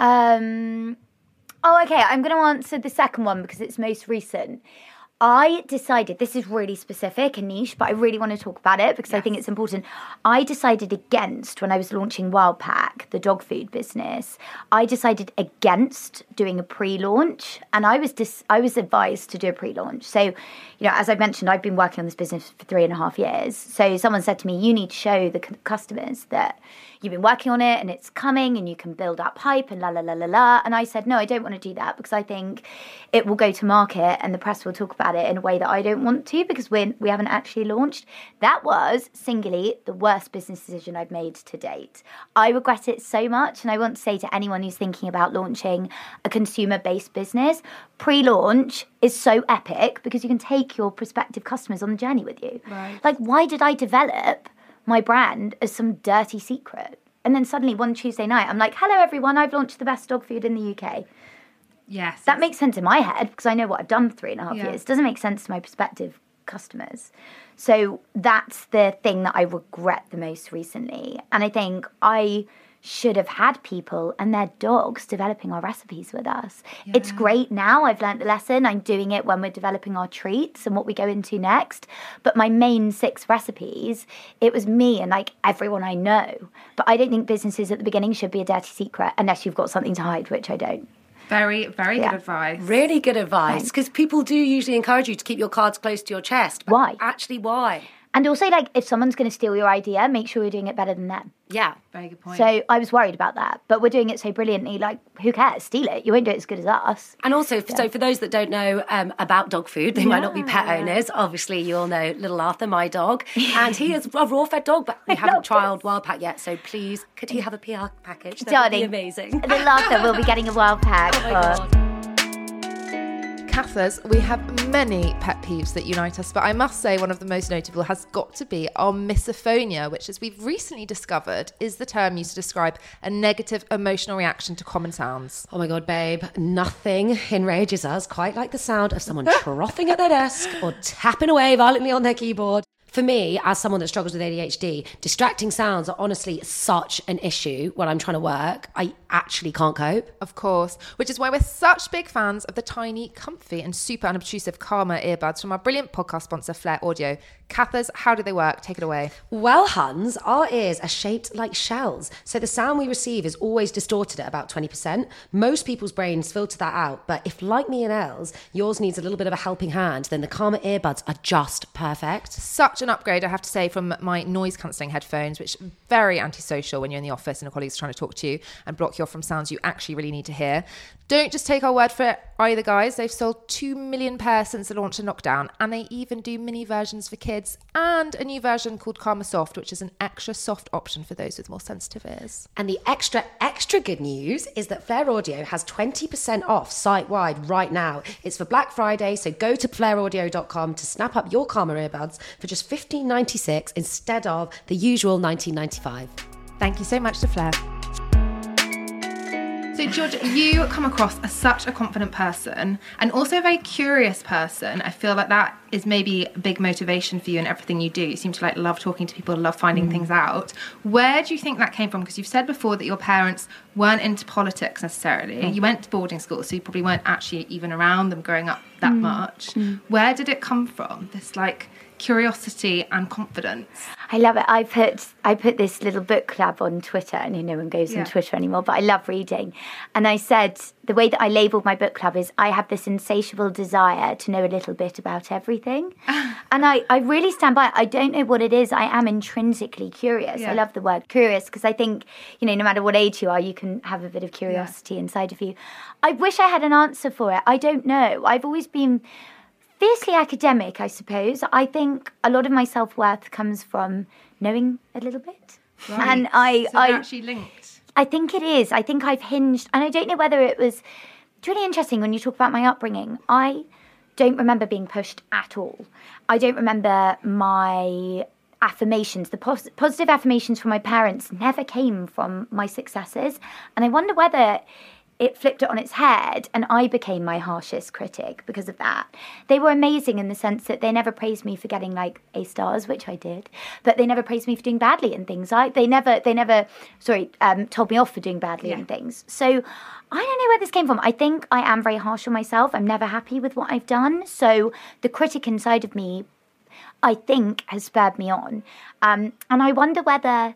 Um, oh, okay, I'm going to answer the second one because it's most recent. I decided, this is really specific and niche, but I really want to talk about it because yes. I think it's important. I decided against, when I was launching Wild Pack, the dog food business, I decided against doing a pre-launch and I was dis- I was advised to do a pre-launch. So, you know, as I mentioned, I've been working on this business for three and a half years. So someone said to me, you need to show the c- customers that you've been working on it and it's coming and you can build up hype and la la la la la. And I said, no, I don't want to do that because I think it will go to market and the press will talk about it in a way that I don't want to because we we haven't actually launched. That was singularly the worst business decision I've made to date. I regret it so much and I want to say to anyone who's thinking about launching a consumer-based business, pre-launch is so epic because you can take your prospective customers on the journey with you. Right. Like, why did I develop my brand as some dirty secret? And then suddenly one Tuesday night, I'm like, hello, everyone, I've launched the best dog food in the U K. Yes. That makes sense in my head because I know what I've done for three and a half yeah. years. It doesn't make sense to my prospective customers. So that's the thing that I regret the most recently. And I think I should have had people and their dogs developing our recipes with us. Yeah. It's great now. I've learned the lesson. I'm doing it when we're developing our treats and what we go into next. But my main six recipes, it was me and like everyone I know. But I don't think businesses at the beginning should be a dirty secret unless you've got something to hide, which I don't. Very, very yeah. good advice. Really good advice because people do usually encourage you to keep your cards close to your chest. But why? Actually, why? And also, like, if someone's going to steal your idea, make sure you're doing it better than them. Yeah. Very good point. So I was worried about that. But we're doing it so brilliantly, like, who cares? Steal it. You won't do it as good as us. And also, yeah. so for those that don't know um, about dog food, they yeah. might not be pet owners. Obviously, you all know Little Arthur, my dog. And he is a raw-fed dog, but we haven't trialled Wild Pack yet. So please, could he have a P R package? That Darling, would be amazing. Little Arthur will be getting a Wild Pack. Oh, my God. Cathers, we have many pet peeves that unite us, but I must say one of the most notable has got to be our misophonia, which, as we've recently discovered, is the term used to describe a negative emotional reaction to common sounds. Oh my God, babe, nothing enrages us quite like the sound of someone frothing at their desk or tapping away violently on their keyboard. For me, as someone that struggles with A D H D, distracting sounds are honestly such an issue when I'm trying to work. I actually can't cope. Of course, which is why we're such big fans of the tiny, comfy and super unobtrusive Karma earbuds from our brilliant podcast sponsor, Flair Audio. Cathers, how do they work? Take it away. Well, Hans, our ears are shaped like shells, so the sound we receive is always distorted at about twenty percent. Most people's brains filter that out, but if, like me and Els, yours needs a little bit of a helping hand, then the Karma earbuds are just perfect. Such an upgrade, I have to say, from my noise cancelling headphones, which are very antisocial when you're in the office and a colleague's trying to talk to you and block your insecure from sounds you actually really need to hear. Don't just take our word for it either, guys. They've sold two million pairs since the launch of Knockdown, and they even do mini versions for kids and a new version called Karma Soft, which is an extra soft option for those with more sensitive ears. And the extra, extra good news is that Flair Audio has twenty percent off site-wide right now. It's for Black Friday, so go to flair audio dot com to snap up your Karma earbuds for just fifteen ninety-six instead of the usual nineteen ninety-five. Thank you so much to Flair. So, Georgia, you come across as such a confident person and also a very curious person. I feel like that is maybe a big motivation for you in everything you do. You seem to like love talking to people, love finding mm. things out. Where do you think that came from? Because you've said before that your parents weren't into politics necessarily. Mm. You went to boarding school, so you probably weren't actually even around them growing up that mm. much. Mm. Where did it come from, this like curiosity and confidence? I love it. I put I put this little book club on Twitter, and you know, no one goes yeah. on Twitter anymore, but I love reading. And I said the way that I labelled my book club is I have this insatiable desire to know a little bit about everything. And I, I really stand by it. I don't know what it is. I am intrinsically curious. Yeah. I love the word curious because I think, you know, no matter what age you are, you can have a bit of curiosity yeah. inside of you. I wish I had an answer for it. I don't know. I've always been fiercely academic, I suppose. I think a lot of my self-worth comes from knowing a little bit. Right. And I, so I they're actually linked. I think it is. I think I've hinged, and I don't know whether it was, it's really interesting when you talk about my upbringing. I don't remember being pushed at all. I don't remember my affirmations, the pos- positive affirmations from my parents never came from my successes. And I wonder whether it flipped it on its head and I became my harshest critic because of that. They were amazing in the sense that they never praised me for getting like A stars, which I did, but they never praised me for doing badly in things. I, they never, they never, sorry, um, told me off for doing badly yeah. in things. So I don't know where this came from. I think I am very harsh on myself. I'm never happy with what I've done. So the critic inside of me, I think, has spurred me on. Um, and I wonder whether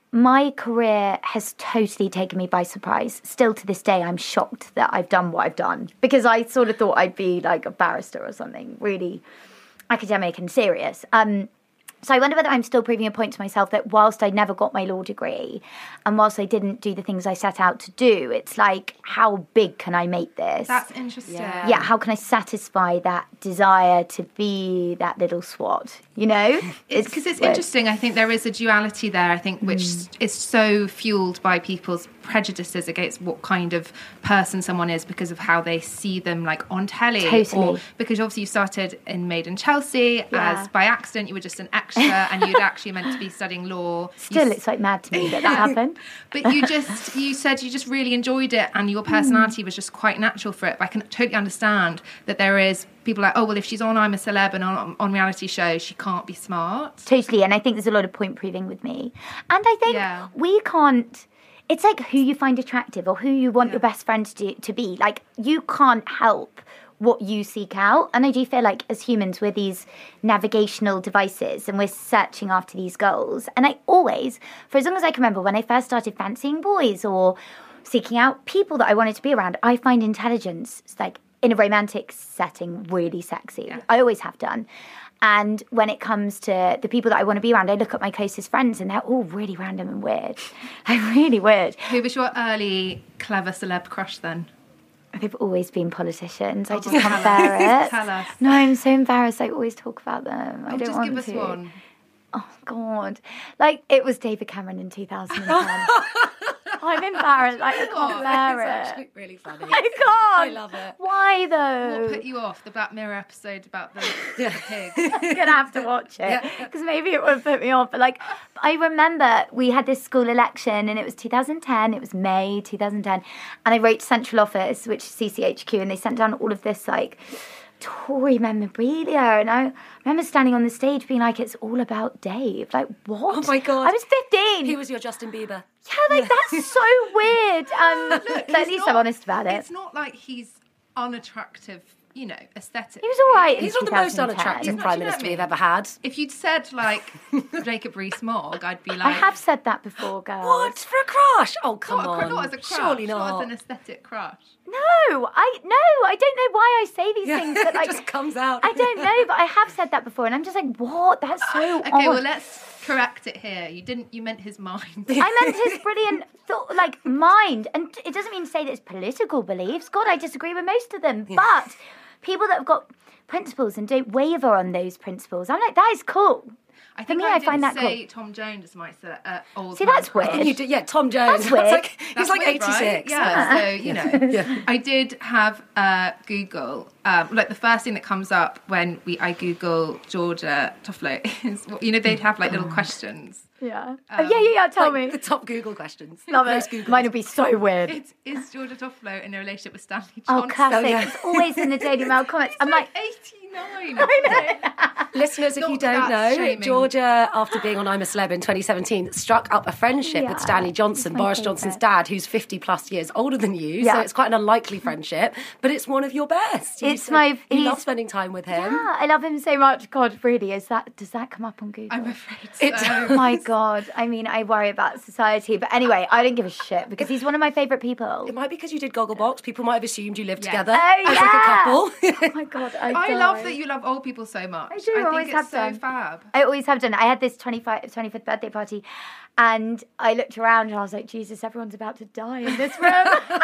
my career has totally taken me by surprise. Still to this day, I'm shocked that I've done what I've done because I sort of thought I'd be like a barrister or something, really academic and serious. Um, so I wonder whether I'm still proving a point to myself that whilst I never got my law degree and whilst I didn't do the things I set out to do, it's like, how big can I make this? That's interesting. Yeah, yeah, how can I satisfy that desire to be that little swat, you know? It's because it's, it's interesting. I think there is a duality there, I think, which mm. is so fueled by people's prejudices against what kind of person someone is because of how they see them like on telly. Totally. Or because obviously you started in Made in Chelsea yeah. as by accident you were just an extra and you'd actually meant to be studying law. Still, you, it's like mad to me that that happened. But you just, you said you just really enjoyed it and your personality mm. was just quite natural for it. But I can totally understand that there is people like, oh, well, if she's on I'm a Celeb and on, on reality shows, she can't be smart. Totally. And I think there's a lot of point proving with me. And I think yeah. we can't, it's like who you find attractive or who you want yeah. your best friend to, do, to be. Like, you can't help what you seek out. And I do feel like as humans, we're these navigational devices and we're searching after these goals. And I always, for as long as I can remember, when I first started fancying boys or seeking out people that I wanted to be around, I find intelligence, like in a romantic setting, really sexy. Yeah. I always have done. And when it comes to the people that I want to be around, I look at my closest friends and they're all really random and weird. Like, really weird. Who was your early clever celeb crush then? They've always been politicians. Oh, I just can't bear it. Tell us. No, I'm so embarrassed. I always talk about them. I oh, don't just want give us to. one. Oh, God. Like, it was David Cameron in two thousand ten. I'm embarrassed. Like, I can't Oh, bear it's it. actually really funny. I can't. I love it. Why, though? What put you off? The Black Mirror episode about the, Yeah. the pig. I'm going to have to watch it because maybe it would put me off. But, like, I remember we had this school election and it was two thousand ten. It was May two thousand ten. And I wrote to Central Office, which is C C H Q, and they sent down all of this, like, Tory memorabilia. And I remember standing on the stage being like, it's all about Dave. Like, what? Oh, my God. I was fifteen. He was your Justin Bieber. Yeah, like, that's so weird. Um, Look, but he's at least not- I'm honest about it. It's not like he's unattractive, you know, aesthetic. He was all right in He's not the most two thousand ten. unattractive Not, Prime do you know Minister what I we've mean? ever had. If you'd said, like, Jacob Rees-Mogg, I'd be like... I have said that before, girls. What? For a crush? Oh, come not, a, on. not as a crush, Surely not not. as an aesthetic crush. No, I no, I don't know why I say these Yeah, things. But like, it just comes out. I don't know, but I have said that before, and I'm just like, what? That's so Okay, odd. well, let's correct it here. You didn't. You meant his mind. I meant his brilliant thought, like mind, and it doesn't mean to say that it's political beliefs. God, I disagree with most of them, but people that have got principles and don't waver on those principles, I'm like, that is cool. I think For me, I, I find didn't that say cool. Tom Jones is my uh, old. See, man that's crush. weird. You do, yeah, Tom Jones. That's weird. It's like, he's That's like weird, right? eighty-six. Yeah, so, you know. I did have uh, Google, um, like the first thing that comes up when we I Google Georgia Toffolo is, you know, they'd have like little questions. Yeah. oh, yeah, yeah, yeah. Tell Like me. the top Google questions. Love Most it. Googled. Mine would be so weird. It's, is Georgia Toffolo in a relationship with Stanley Oh, Johnson? classic. Oh, yeah. It's always in the Daily Mail comments. I'm like, eighty-nine. I know. Listeners, if Not you don't that know, shaming. Georgia, after being on I'm a Celeb in twenty seventeen, struck up a friendship Yeah, with Stanley Johnson, he's my Boris Johnson's favourite. dad, who's fifty plus years older than you. Yeah. So it's quite an unlikely friendship, but it's one of your best. You It's said my- You love he's- spending time with him. Yeah, I love him so much. God, really, is that does that come up on Google? I'm afraid It's- so. Oh my God. I mean, I worry about society. But anyway, I don't give a shit because he's one of my favourite people. It might be because you did Gogglebox. People might have assumed you lived Yeah. together Oh, as yeah. like a couple. Oh my God, I, I die. love that you love old people so much. I do, I always think have it's so done. fab. I always have done. I had this twenty-fifth, twenty-fifth birthday party and I looked around and I was like, Jesus, everyone's about to die in this room.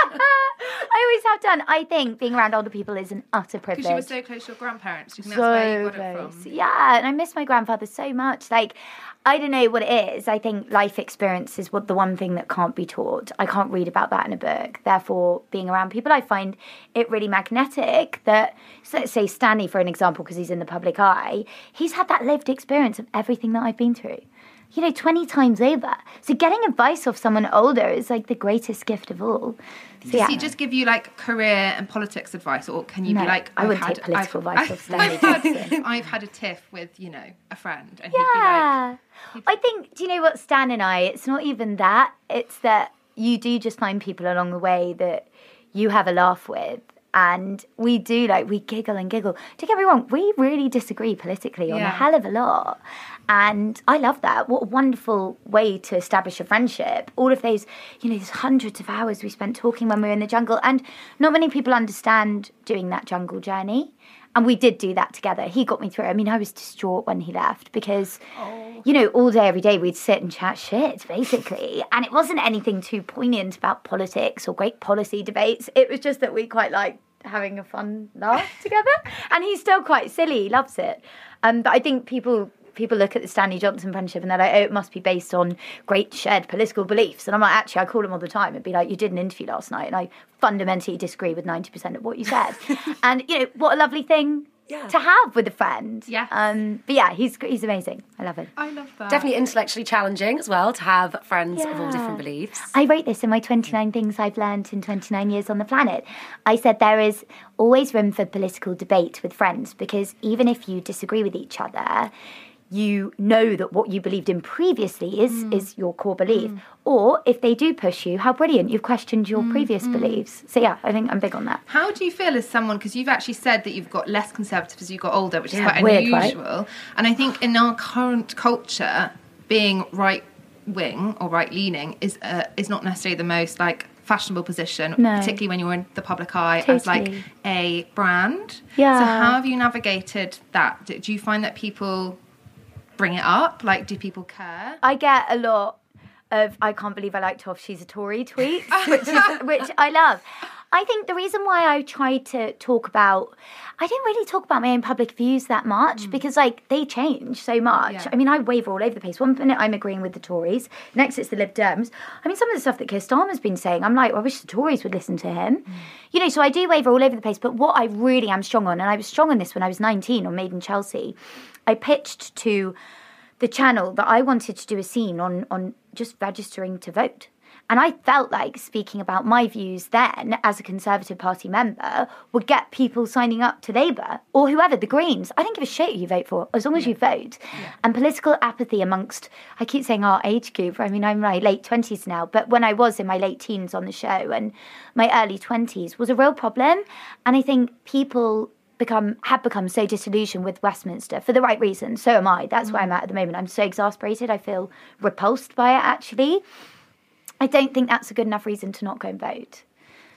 I always have done. I think being around older people is an utter privilege. Because you were so close to your grandparents. Do you think that's where you So got it close. from? Yeah, and I miss my grandfather so much. Like, I don't know what it is. I think life experience is what the one thing that can't be taught. I can't read about that in a book. Therefore, being around people, I find it really magnetic that, so let's say Stanley, for an example, because he's in the public eye, he's had that lived experience of everything that I've been through. You know, twenty times over. So getting advice off someone older is like the greatest gift of all. So, Does yeah. he just give you like career and politics advice, or can you No, be like, I I've wouldn't had, take political I've, advice I've, off Stanley I've had, Johnson. I've had a tiff with, you know, a friend, and Yeah. he'd I think, do you know what, Stan and I, it's not even that. It's that you do just find people along the way that you have a laugh with. And we do, like, we giggle and giggle. Don't get me wrong, we really disagree politically on a Yeah. hell of a lot. And I love that. What a wonderful way to establish a friendship. All of those, you know, there's hundreds of hours we spent talking when we were in the jungle. And not many people understand doing that jungle journey. And we did do that together. He got me through. I mean, I was distraught when he left because, you know, all day, every day, we'd sit and chat shit, basically. And it wasn't anything too poignant about politics or great policy debates. It was just that we quite liked having a fun laugh together. And he's still quite silly. He loves it. Um, but I think people... People look at the Stanley Johnson friendship and they're like, oh, it must be based on great shared political beliefs. And I'm like, actually, I call him all the time and be like, you did an interview last night and I fundamentally disagree with ninety percent of what you said. And, you know, what a lovely thing Yeah. to have with a friend. Yes. Um, but yeah, he's he's amazing. I love him. I love that. Definitely intellectually challenging as well to have friends of all Yeah. different beliefs. I wrote this in my twenty-nine things I've learned in twenty-nine years on the planet. I said there is always room for political debate with friends because even if you disagree with each other, you know that what you believed in previously is Mm. is your core belief. Or if they do push you, how brilliant, you've questioned your Mm, previous beliefs. So yeah, I think I'm big on that. How do you feel as someone, because you've actually said that you've got less conservative as you got older, which is Yeah, quite weird, right? unusual. And I think in our current culture, being right wing or right leaning is uh, is not necessarily the most like fashionable position, No. particularly when you're in the public eye as like Totally. a brand. Yeah. So how have you navigated that? Do do you find that people bring it up? Like, do people care? I get a lot of I can't believe I like Toff, she's a Tory tweets, which is which I love. I think the reason why I try to talk about I don't really talk about my own public views that much because like they change so much. Yeah. I mean, I waver all over the place. One minute I'm agreeing with the Tories, next it's the Lib Dems. I mean, some of the stuff that Keir Starmer's been saying, I'm like, well, I wish the Tories would listen to him. You know, so I do waver all over the place. But what I really am strong on, and I was strong on this when I was nineteen on Made in Chelsea, I pitched to the channel that I wanted to do a scene on on just registering to vote. And I felt like speaking about my views then as a Conservative Party member would get people signing up to Labour or whoever, the Greens. I don't give a shit who you vote for, as long as you vote. Yeah. And political apathy amongst, I keep saying our age group, I mean, I'm in my late twenties now, but when I was in my late teens on the show and my early twenties was a real problem. And I think people become have become so disillusioned with Westminster for the right reasons. So am I. That's mm. where I'm at at the moment. I'm so exasperated. I feel repulsed by it, actually. I don't think that's a good enough reason to not go and vote.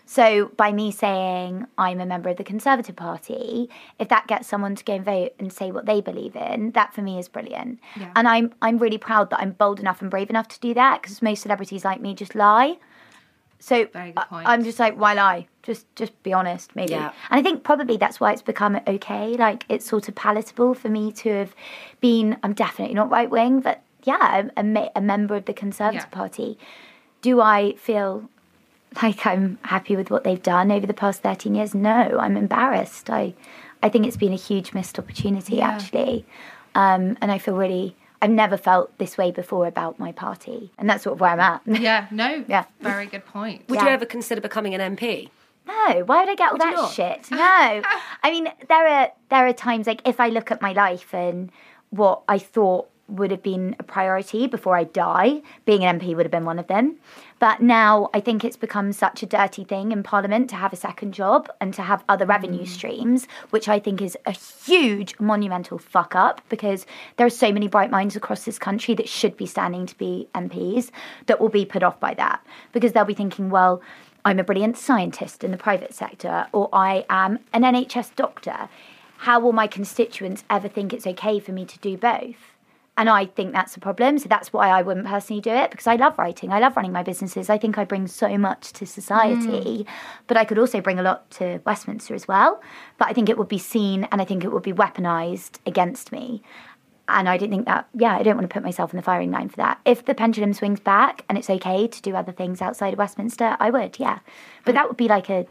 So by me saying I'm a member of the Conservative Party, if that gets someone to go and vote and say what they believe in, that for me is brilliant. Yeah. And I'm I'm really proud that I'm bold enough and brave enough to do that, because most celebrities like me just lie. So Very good point. I, I'm just like, why lie? Just just be honest, maybe. Yeah. And I think probably that's why it's become okay. Like, it's sort of palatable for me to have been, I'm definitely not right wing, but yeah, I'm a, ma- a member of the Conservative Yeah. Party. Do I feel like I'm happy with what they've done over the past thirteen years? No, I'm embarrassed. I, I think it's been a huge missed opportunity, Yeah. actually. Um, and I feel really, I've never felt this way before about my party. And that's sort of where I'm at. Yeah, no, Yeah. very good point. Would Yeah. you ever consider becoming an M P? No, why would I get all Would you that not? shit? No. I mean, there are there are times, like, if I look at my life and what I thought would have been a priority before I die, being an M P would have been one of them. But now I think it's become such a dirty thing in Parliament to have a second job and to have other revenue streams, which I think is a huge monumental fuck up, because there are so many bright minds across this country that should be standing to be M Ps that will be put off by that, because they'll be thinking, well, I'm a brilliant scientist in the private sector, or I am an N H S doctor. How will my constituents ever think it's okay for me to do both? And I think that's a problem. So that's why I wouldn't personally do it, because I love writing. I love running my businesses. I think I bring so much to society, mm. but I could also bring a lot to Westminster as well. But I think it would be seen, and I think it would be weaponised against me. And I don't think that, yeah, I don't want to put myself in the firing line for that. If the pendulum swings back and it's okay to do other things outside of Westminster, I would, yeah. But that would be like a,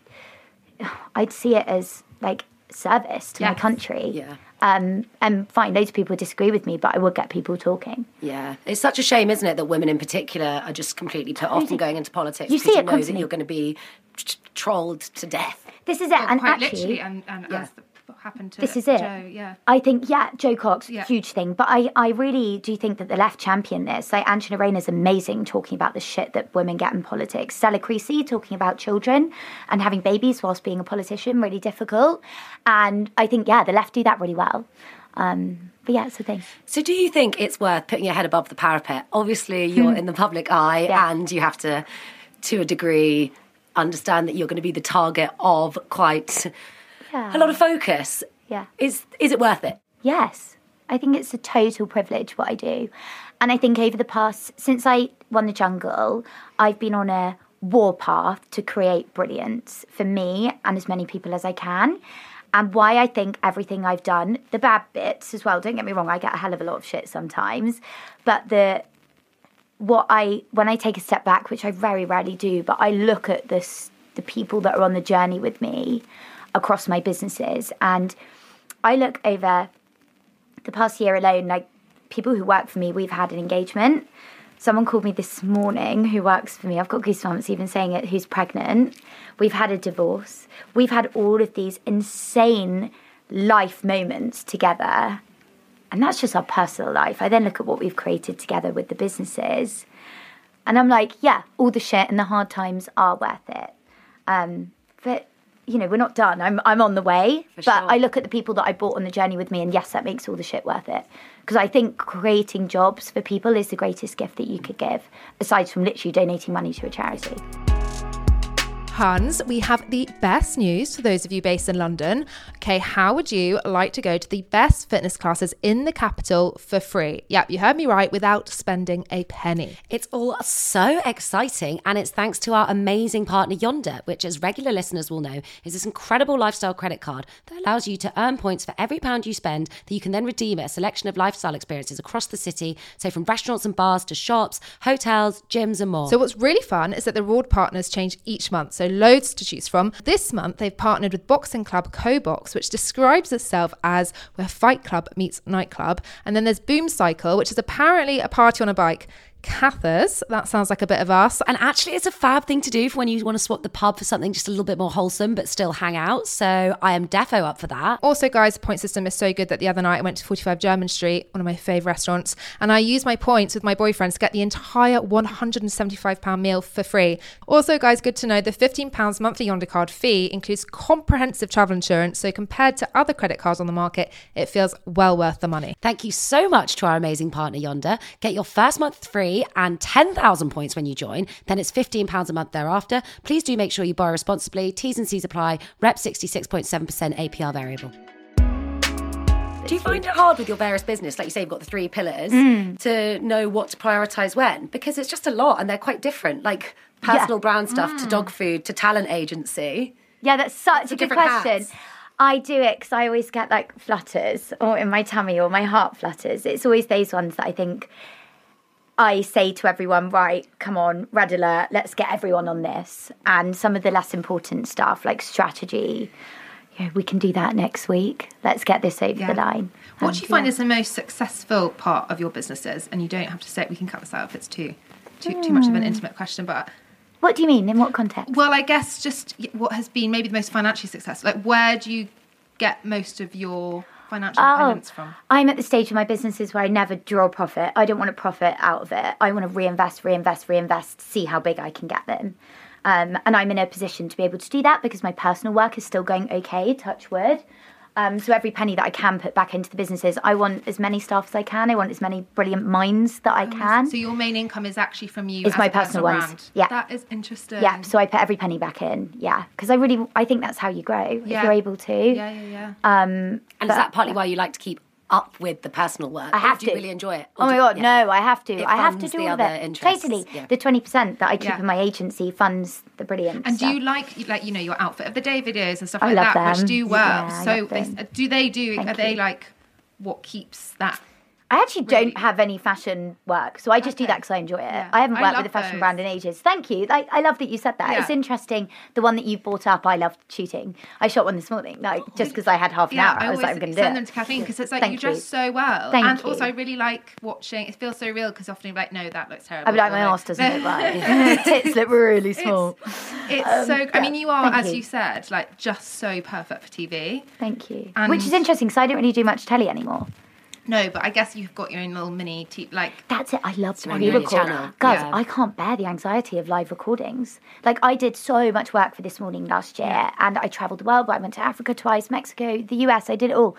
I'd see it as like service to Yes. my country. Yeah. Um, and fine, loads of people disagree with me, but I would get people talking. Yeah. It's such a shame, isn't it, that women in particular are just completely put off from going into politics. You because see it you know constantly. that you're going to be t- trolled to death. This is it. Well, and quite actually, literally, and, and Yeah. as the, what happened to This is it. Joe, yeah. I think, yeah, Joe Cox, Yeah. huge thing. But I, I really do think that the left champion this. Like, Angela Rayner's amazing talking about the shit that women get in politics. Stella Creasy talking about children and having babies whilst being a politician, really difficult. And I think, yeah, the left do that really well. Um, but yeah, it's the thing. So do you think it's worth putting your head above the parapet? Obviously, you're in the public eye, Yeah. and you have to, to a degree, understand that you're going to be the target of quite Yeah. a lot of focus. Yeah. Is is it worth it? Yes. I think it's a total privilege what I do. And I think over the past, since I won the Jungle, I've been on a war path to create brilliance for me and as many people as I can. And why I think everything I've done, the bad bits as well, don't get me wrong, I get a hell of a lot of shit sometimes, but the what I when I take a step back, which I very rarely do, but I look at this the people that are on the journey with me across my businesses, and I look over the past year alone, like people who work for me, we've had an engagement. Someone called me this morning who works for me, I've got goosebumps even saying it, who's pregnant. We've had a divorce. We've had all of these insane life moments together. And that's just our personal life. I then look at what we've created together with the businesses. And I'm like, yeah, all the shit and the hard times are worth it. Um, but, you know, we're not done. I'm I'm on the way. For but sure. I look at the people that I brought on the journey with me, and yes, that makes all the shit worth it. Because I think creating jobs for people is the greatest gift that you could give, aside from literally donating money to a charity. Hans, we have the best news for those of you based in London. Okay, how would you like to go to the best fitness classes in the capital for free? Yep, you heard me right, without spending a penny. It's all so exciting, and it's thanks to our amazing partner Yonder, which, as regular listeners will know, is this incredible lifestyle credit card that allows you to earn points for every pound you spend that you can then redeem at a selection of lifestyle experiences across the city, so from restaurants and bars to shops, hotels, gyms and more. So what's really fun is that the reward partners change each month, so loads to choose from. This month, they've partnered with boxing club CoBox, which describes itself as where Fight Club meets nightclub. And then there's Boom Cycle, which is apparently a party on a bike. Cathers, that sounds like a bit of us. And actually, it's a fab thing to do for when you want to swap the pub for something just a little bit more wholesome but still hang out. So I am defo up for that. Also, guys, the point system is so good that the other night I went to forty-five Jermyn Street, one of my favourite restaurants, and I used my points with my boyfriend to get the entire one hundred seventy-five pounds meal for free. Also, guys, good to know the fifteen pounds monthly Yonder card fee includes comprehensive travel insurance, so compared to other credit cards on the market, it feels well worth the money. Thank you so much to our amazing partner Yonder. Get your first month free free and ten thousand points when you join. Then it's fifteen pounds a month thereafter. Please do make sure you borrow responsibly. T's and C's apply. Rep sixty-six point seven percent A P R variable. Do you find it hard with your various business, like you say, you've got the three pillars, mm. to know what to prioritise when? Because it's just a lot and they're quite different, like personal yeah. brand stuff mm. to dog food to talent agency. Yeah, that's such it's a good question. Hats. I do it because I always get like flutters or in my tummy or my heart flutters. It's always those ones that I think I say to everyone, right, come on, red alert, let's get everyone on this. And some of the less important stuff like strategy, yeah, we can do that next week. Let's get this over yeah. the line. What um, do you find yeah. is the most successful part of your businesses? And you don't have to say it, we can cut this out if it's too too, mm. too much of an intimate question. But what do you mean? In what context? Well, I guess just what has been maybe the most financially successful. Like, where do you get most of your financial oh, independence from? I'm at the stage of my businesses where I never draw profit. I don't want to profit out of it. I want to reinvest, reinvest, reinvest, see how big I can get them. Um, and I'm in a position to be able to do that because my personal work is still going okay, touch wood. Um, so every penny that I can put back into the businesses, I want as many staff as I can. I want as many brilliant minds that I can. So your main income is actually from you it's as my a personal, personal brand. ones. Yeah. That is interesting. Yeah, so I put every penny back in. Yeah, because I really, I think that's how you grow, yeah. if you're able to. Yeah, yeah, yeah. Um, and but, is that partly why you like to keep up with the personal work? I have do you to. really enjoy it? Or oh my god, yeah. no, I have to. It I have to funds do the all of other it. interests. Totally. Yeah. The twenty percent that I keep yeah. in my agency funds the brilliant And stuff. do you like, like you know, your outfit of the day videos and stuff I like love that, them. which do well? Yeah, so they, do they do, Thank are they you. like what keeps that? I actually really? don't have any fashion work, so I just Okay. do that because I enjoy it. Yeah. I haven't I worked love with a fashion those. brand in ages. Thank you. Like, I love that you said that. Yeah. It's interesting. The one that you brought up, I loved shooting. I shot one this morning, like just because I had half an Yeah, hour. I, I was always like, I'm going to do send it. them to Kathleen because it's like Thank you dress you. so well. Thank and you. also I really like watching, it feels so real because often you're like, no, that looks terrible. I'd be like, my Or arse doesn't look right. Tits look really small. It's, it's Um, so, I mean, you are, thank as you. you said, like just so perfect for T V. Thank you. And- Which is interesting because I don't really do much telly anymore. No, but I guess you've got your own little mini, t- like... That's it. I love to own re mini record. channel. Guys, Yeah. I can't bear the anxiety of live recordings. Like, I did so much work for This Morning last year, and I travelled the world. I went to Africa twice, Mexico, the U S. I did it all.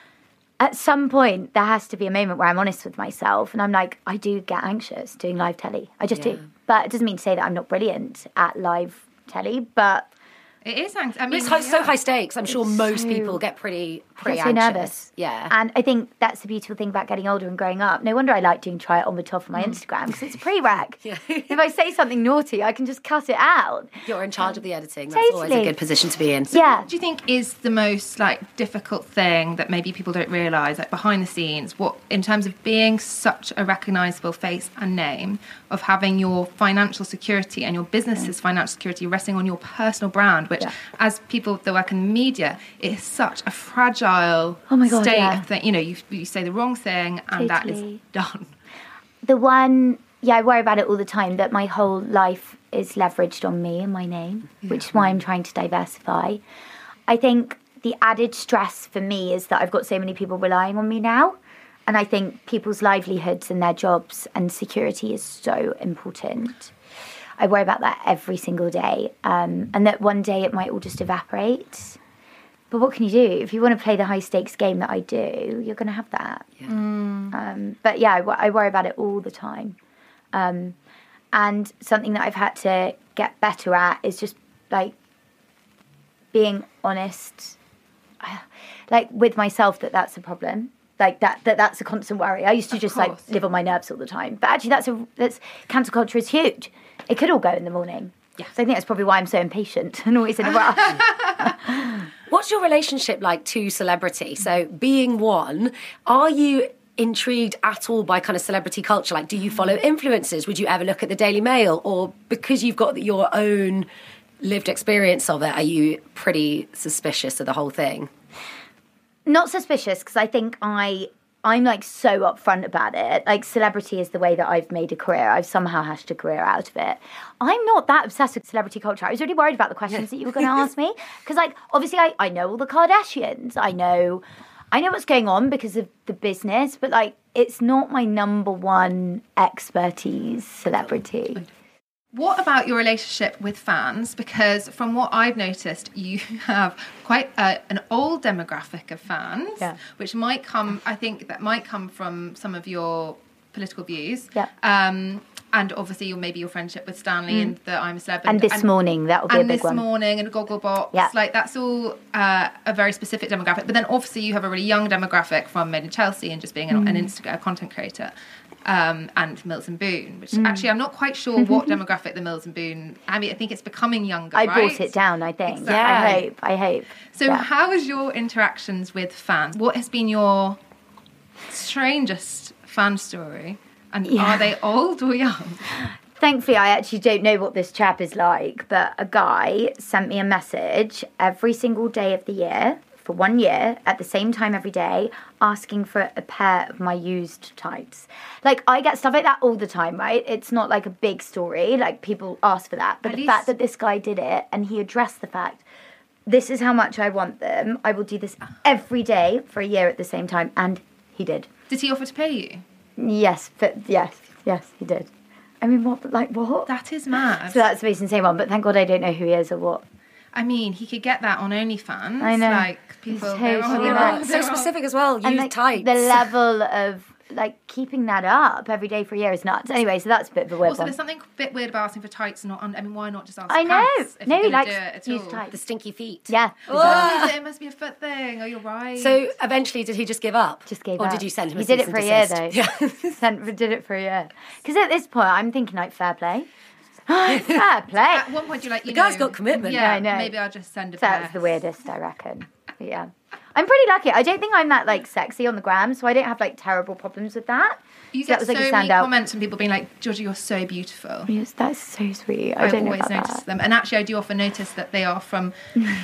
At some point, there has to be a moment where I'm honest with myself, and I'm like, I do get anxious doing live telly. I just Yeah. do. But it doesn't mean to say that I'm not brilliant at live telly, but... It is anxious. I mean, It's high, so yeah. high stakes. I'm sure It's most so- people get pretty, I pretty get so anxious. nervous. Yeah. And I think that's the beautiful thing about getting older and growing up. No wonder I like doing try it on the top of my Instagram because it's a pre-rec. Yeah. If I say something naughty, I can just cut it out. You're in charge of the editing. That's always a Totally. good position to be in. Yeah. What do you think is the most like difficult thing that maybe people don't realise, like behind the scenes, what in terms of being such a recognisable face and name, of having your financial security and your business's financial security resting on your personal brand, which Yeah. as people that work in the media, it is such a fragile Oh my God, state yeah. of thing. You know, you, you say the wrong thing and that is Totally. done. The one, yeah, I worry about it all the time, that my whole life is leveraged on me and my name, which is why I'm trying to diversify. I think the added stress for me is that I've got so many people relying on me now. And I think people's livelihoods and their jobs and security is so important. I worry about that every single day. Um, and that one day it might all just evaporate. But what can you do? If you want to play the high stakes game that I do, you're going to have that. Yeah. Um, but yeah, I, wo- I worry about it all the time. Um, and something that I've had to get better at is just like being honest, like with myself, that that's a problem. Like that, that that's a constant worry. I used to Of just course, like live on my nerves all the time. But actually that's a, that's, cancel culture is huge. It could all go in the morning. Yeah. So I think that's probably why I'm so impatient and always in a rush. What's your relationship like to celebrity? So being one, are you intrigued at all by kind of celebrity culture? Like, do you follow influencers? Would you ever look at the Daily Mail? Or because you've got your own lived experience of it, are you pretty suspicious of the whole thing? Not suspicious, because I think I, I'm like so upfront about it. Like celebrity is the way that I've made a career. I've somehow hashed a career out of it. I'm not that obsessed with celebrity culture. I was really worried about the questions that you were going to ask me. Because like, obviously I, I know all the Kardashians. I know, I know what's going on because of the business, but like, it's not my number one expertise, celebrity. What about your relationship with fans? Because from what I've noticed, you have quite a, an old demographic of fans, Yeah. which might come, I think that might come from some of your political views. Yeah. Um, and obviously, your maybe your friendship with Stanley mm. and the I'm a Celeb. And, and this and, morning, that'll be a big one. And this morning, and Gogglebox. Yeah. Like, that's all uh, a very specific demographic. But then, obviously, you have a really young demographic from Made in Chelsea and just being an, mm. an Instagram content creator. Um, and Mills and Boon, which mm. actually I'm not quite sure what demographic the Mills and Boon. I mean, I think it's becoming younger. I right? brought it down. I think. Exactly. Yeah. I hope. I hope. So, yeah. how is your interactions with fans? What has been your strangest fan story? And yeah. are they old or young? Thankfully, I actually don't know what this chap is like, but a guy sent me a message every single day of the year. For one year, at the same time every day, asking for a pair of my used tights. Like, I get stuff like that all the time, right? It's not like a big story, like people ask for that. But at the least... fact that this guy did it and he addressed the fact, this is how much I want them, I will do this every day for a year at the same time, and he did. Did he offer to pay you? Yes, but yes, yes, he did. I mean, what, like, what? That is mad. So that's the most insane one, but thank God I don't know who he is or what. I mean, he could get that on OnlyFans. I know. Like, people, totally they're all, they're they're all, so specific as well. And Use like, tights. the level of, like, keeping that up every day for a year is nuts. Anyway, so that's a bit of a weird also, one. there's something a bit weird about asking for tights. Not, on, I mean, why not just ask I know. pants if No, you're he going likes to do it at used all? tights. The stinky feet. Yeah. Oh, it must be a foot thing. Oh, you're right. So eventually, did he just give up? Just gave or up. Or did you send him he a did cease it for a and year, desist? though. Yeah. Sent, did it for a year. Because at this point, I'm thinking, like, fair play. Fair play. At one point, you're like, you the guy's know, got commitment. Yeah, I know. maybe I'll just send a So pair. that's the weirdest, I reckon. But yeah. I'm pretty lucky. I don't think I'm that, like, sexy on the gram, so I don't have, like, terrible problems with that. You so get that was, like, so a many standout. comments from people being like, Georgia, you're so beautiful. Yes, that's so sweet. I, I don't always know about notice that. them, and actually, I do often notice that they are from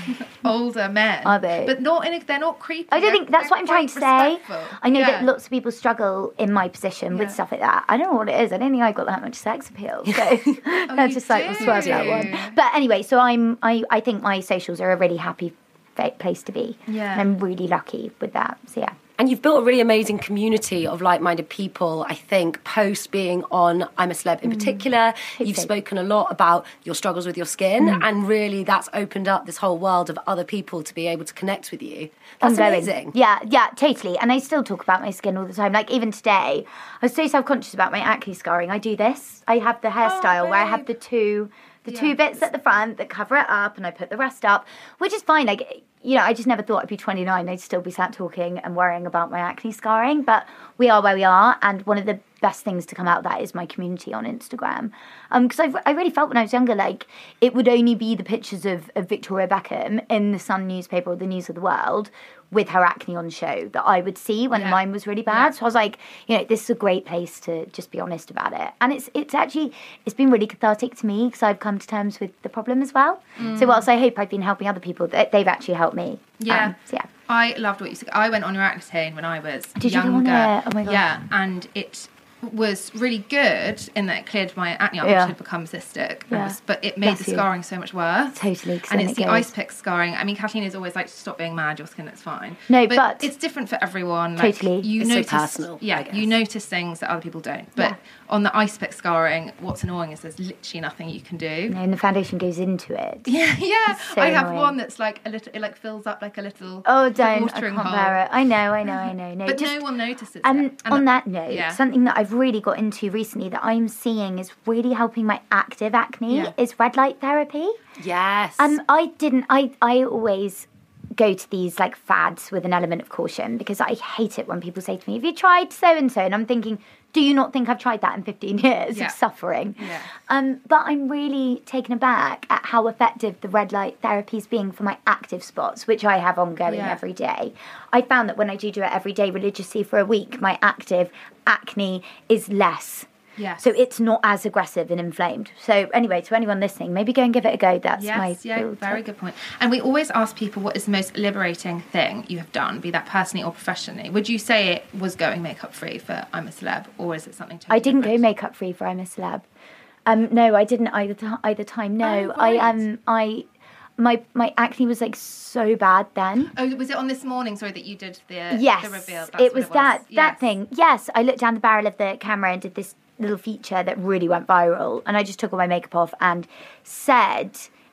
older men. Are they? But not in a, they're not creepy. I don't think They're- that's what I'm they're trying to quite say. respectful. I know Yeah. that lots of people struggle in my position with Yeah. stuff like that. I don't know what it is. I don't think I got that much sex appeal. So I you just like do. swerve that one. But anyway, so I'm I, I think my socials are a really happy fa- place to be. Yeah. And I'm really lucky with that. So yeah. And you've built a really amazing community of like-minded people, I think, post being on I'm a Celeb in particular. Hope You've so. spoken a lot about your struggles with your skin, and really that's opened up this whole world of other people to be able to connect with you. That's Ongoing. amazing. Yeah, yeah, totally. And I still talk about my skin all the time. Like even today, I was so self-conscious about my acne scarring. I do this. I have the hairstyle where I have the two the Yeah. two bits at the front that cover it up, and I put the rest up, which is fine. Like, you know, I just never thought I'd be twenty-nine. I'd still be sat talking and worrying about my acne scarring. But we are where we are, and one of the best things to come out of that is my community on Instagram. Because um, I, I really felt when I was younger, like, it would only be the pictures of, of Victoria Beckham in the Sun newspaper or the News of the World with her acne on show that I would see when Yeah. mine was really bad. Yeah. So I was like, you know, this is a great place to just be honest about it. And it's it's actually, it's been really cathartic to me because I've come to terms with the problem as well. Mm. So whilst I hope I've been helping other people, that they've actually helped me. Yeah. Um, so yeah. I loved what you said. I went on your Accutane when I was Did you go younger. on it? Oh my God. Yeah, and it was really good in that it cleared my acne up, Yeah. which had become cystic. and Yeah. was- but it made Bless the you. scarring so much worse. Totally, 'cause And then it's it the goes. ice pick scarring. I mean, Kathleen is always like, stop being mad, your skin is fine. No, but, but- it's different for everyone. Like, Totally. You It's so notice, personal, I Yeah, guess. you notice things that other people don't. But Yeah. on the ice pick scarring, what's annoying is there's literally nothing you can do. And the foundation goes into it. Yeah, yeah. so I have annoying. one that's like a little. It like fills up like a little. Oh, don't. I watering can't hole. bear it. I know, I know, I know. No, But just, no one notices. And it. And on that note, yeah. something that I've really got into recently that I'm seeing is really helping my active acne Yeah. is red light therapy. Yes. Um, I didn't. I I always go to these like fads with an element of caution because I hate it when people say to me, "Have you tried so and so?" And I'm thinking, do you not think I've tried that in fifteen years Yeah. of suffering? Yeah. Um, but I'm really taken aback at how effective the red light therapy is being for my active spots, which I have ongoing Yeah. every day. I found that when I do do it every day religiously for a week, my active acne is less. Yes. So it's not as aggressive and inflamed. So anyway, to anyone listening, maybe go and give it a go. That's my Yes, yeah, little very tip. good point. And we always ask people what is the most liberating thing you have done, be that personally or professionally. Would you say it was going makeup free for I'm a Celeb, or is it something totally I didn't go different? makeup free for I'm a Celeb. Um, no, I didn't either. T- either time. No, Oh, I right. um, I my my acne was like so bad then. Oh, was it on this morning? Sorry, that you did the Yes, the reveal. That's it what was it that that Yes. thing. Yes, I looked down the barrel of the camera and did this little feature that really went viral, and I just took all my makeup off and said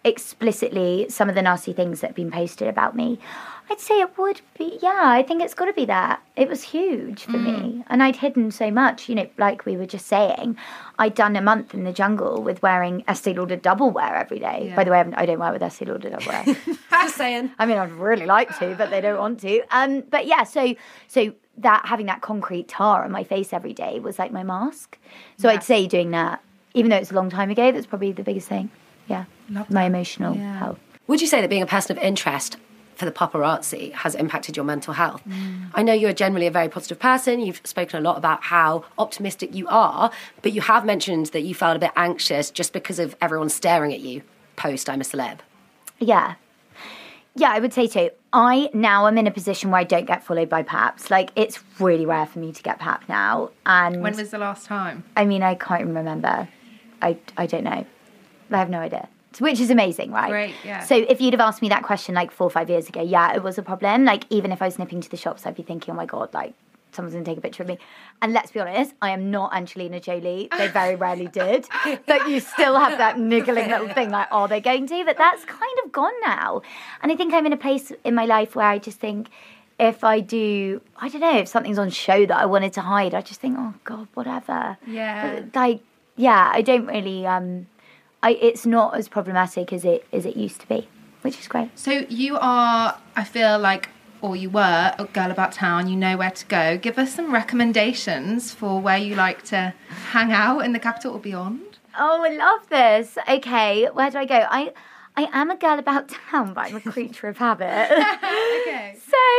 explicitly some of the nasty things that have been posted about me, I'd say it would be, yeah, I think it's got to be that. It was huge for mm. me. And I'd hidden so much, you know, like we were just saying. I'd done a month in the jungle with wearing Estee Lauder double wear every day. Yeah. By the way, I don't wear with Estee Lauder double wear. Just saying. I mean, I'd really like to, but they don't want to. Um, but yeah, so so that having that concrete tar on my face every day was like my mask. So yeah. I'd say doing that, even though it's a long time ago, that's probably the biggest thing. Yeah, Love my that. emotional yeah. health. Would you say that being a person of interest for the paparazzi has impacted your mental health? Mm. I know you're generally a very positive person. You've spoken a lot about how optimistic you are, but you have mentioned that you felt a bit anxious just because of everyone staring at you post I'm a Celeb. Yeah. Yeah, I would say so. I now am in a position where I don't get followed by paps. Like, it's really rare for me to get pap now. And when was the last time? I mean, I can't remember. I, I don't know. I have no idea. Which is amazing, right? Great, yeah. So if you'd have asked me that question like four or five years ago, yeah, it was a problem. Like, even if I was nipping to the shops, I'd be thinking, oh my God, like, someone's going to take a picture of me. And let's be honest, I am not Angelina Jolie. They very rarely did. But you still have that niggling little thing, like, are they going to? But that's kind of gone now. And I think I'm in a place in my life where I just think, if I do, I don't know, if something's on show that I wanted to hide, I just think, oh God, whatever. Yeah. Like, yeah, I don't really... um I, it's not as problematic as it as it used to be, which is great. So you are, I feel like, or you were, a girl about town. You know where to go. Give us some recommendations for where you like to hang out in the capital or beyond. Oh, I love this. Okay, where do I go? I I am a girl about town, but I'm a creature of habit. Okay.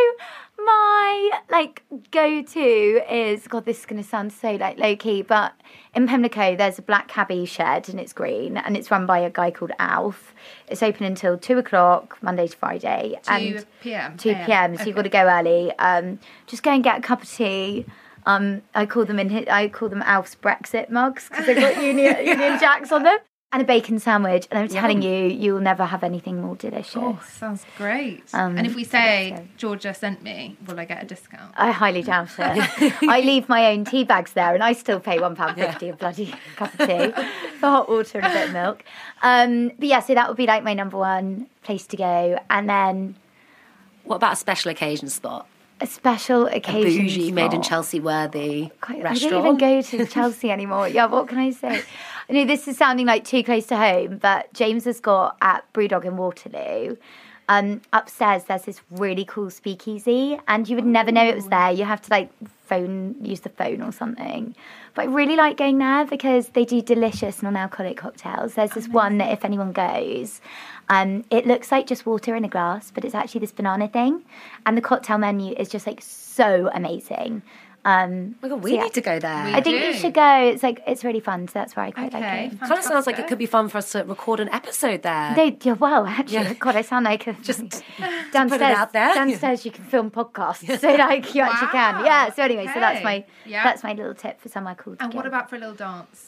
So my like go-to is, God, this is going to sound so like low-key, but in Pimlico there's a black cabbie shed and it's green and it's run by a guy called Alf. It's open until two o'clock Monday to Friday. two p.m. two p.m. So okay. You've got to go early. Um, just go and get a cup of tea. Um, I call them in his, I call them Alf's Brexit mugs because they've got Union, Union Jacks on them. And a bacon sandwich, and I'm telling you, you will never have anything more delicious. Oh, sounds great. Um, and if we say Georgia sent me, will I get a discount? I highly doubt it. I leave my own tea bags there, and I still pay one pound fifty yeah. a bloody cup of tea for hot water and a bit of milk. Um, but yeah, so that would be like my number one place to go. And then... What about a special occasion spot? A special occasion A bougie, spot. made in Chelsea worthy Quite, restaurant. I don't even go to Chelsea anymore. Yeah, what can I say? I know this is sounding like too close to home, but James has got at Brewdog in Waterloo. Um, upstairs, there's this really cool speakeasy, and you would never know it was there. You have to like phone, use the phone or something. But I really like going there because they do delicious non-alcoholic cocktails. There's this Amazing. one that if anyone goes, um, it looks like just water in a glass, but it's actually this banana thing, and the cocktail menu is just like so amazing. Um, oh my God, we so, yeah. need to go there. We I think do. you should go. It's like it's really fun, so that's where I quite okay, like it. Kind of sounds like it could be fun for us to record an episode there. They, yeah, well, actually, Yeah. God, I sound like a, Just downstairs. put it out there. Downstairs, you can film podcasts, so like you actually can. Wow. Yeah. So anyway, so that's Okay. my Yeah. that's my little tip for somewhere cool to And go. what about for a little dance?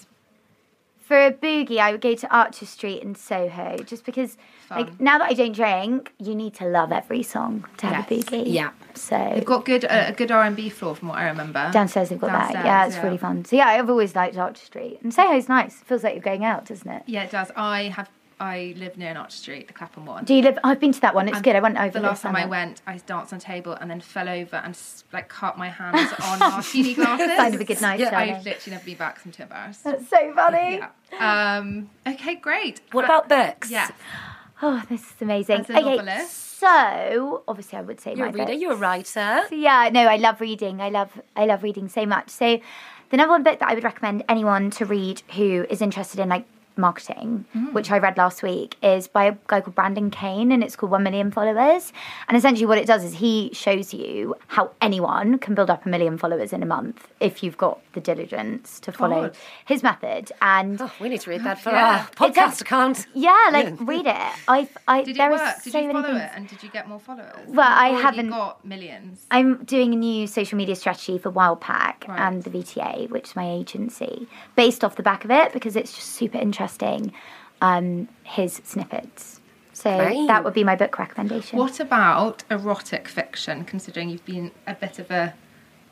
For a boogie, I would go to Archer Street in Soho, just because, Fun. like, now that I don't drink, you need to love every song to have Yes. a boogie. Yeah. So They've got good uh, a good R and B floor from what I remember. downstairs they've got that. Downstairs, Yeah, it's yeah. really fun. So yeah, I've always liked Archer Street, and Soho's nice. It feels like you're going out, doesn't it? Yeah, it does. I have. I live near an Archer Street, the Clapham one. Do you live? I've been to that one. It's And good. I went over The this last time I summer. went, I danced on a table and then fell over and s- like cut my hands on martini glasses. Sign of a good night, Yeah, darling. I've literally never been back because I'm too embarrassed. That's so funny. Yeah. Um, okay, great. What But- about books? Yeah. Oh, this is amazing. As a okay, novelist? so obviously I would say You're my a reader, books. you're a writer. Yeah, no, I love reading. I love I love reading so much. So the number one book that I would recommend anyone to read who is interested in like marketing, Mm. which I read last week, is by a guy called Brandon Kane, and it's called One Million Followers. And essentially what it does is he shows you how anyone can build up a million followers in a month if you've got the diligence to follow God. his method. And Oh, we need to read that for Yeah. our It does- podcast account. yeah, like read it. I, I Did it there work? are Did so you many follow things. it and did you get more followers? Well, I You've already haven't- got millions. I'm doing a new social media strategy for Wildpack Right. and the V T A, which is my agency, based off the back of it because it's just super interesting, um, his snippets. So Great. that would be my book recommendation. What about erotic fiction, considering you've been a bit of a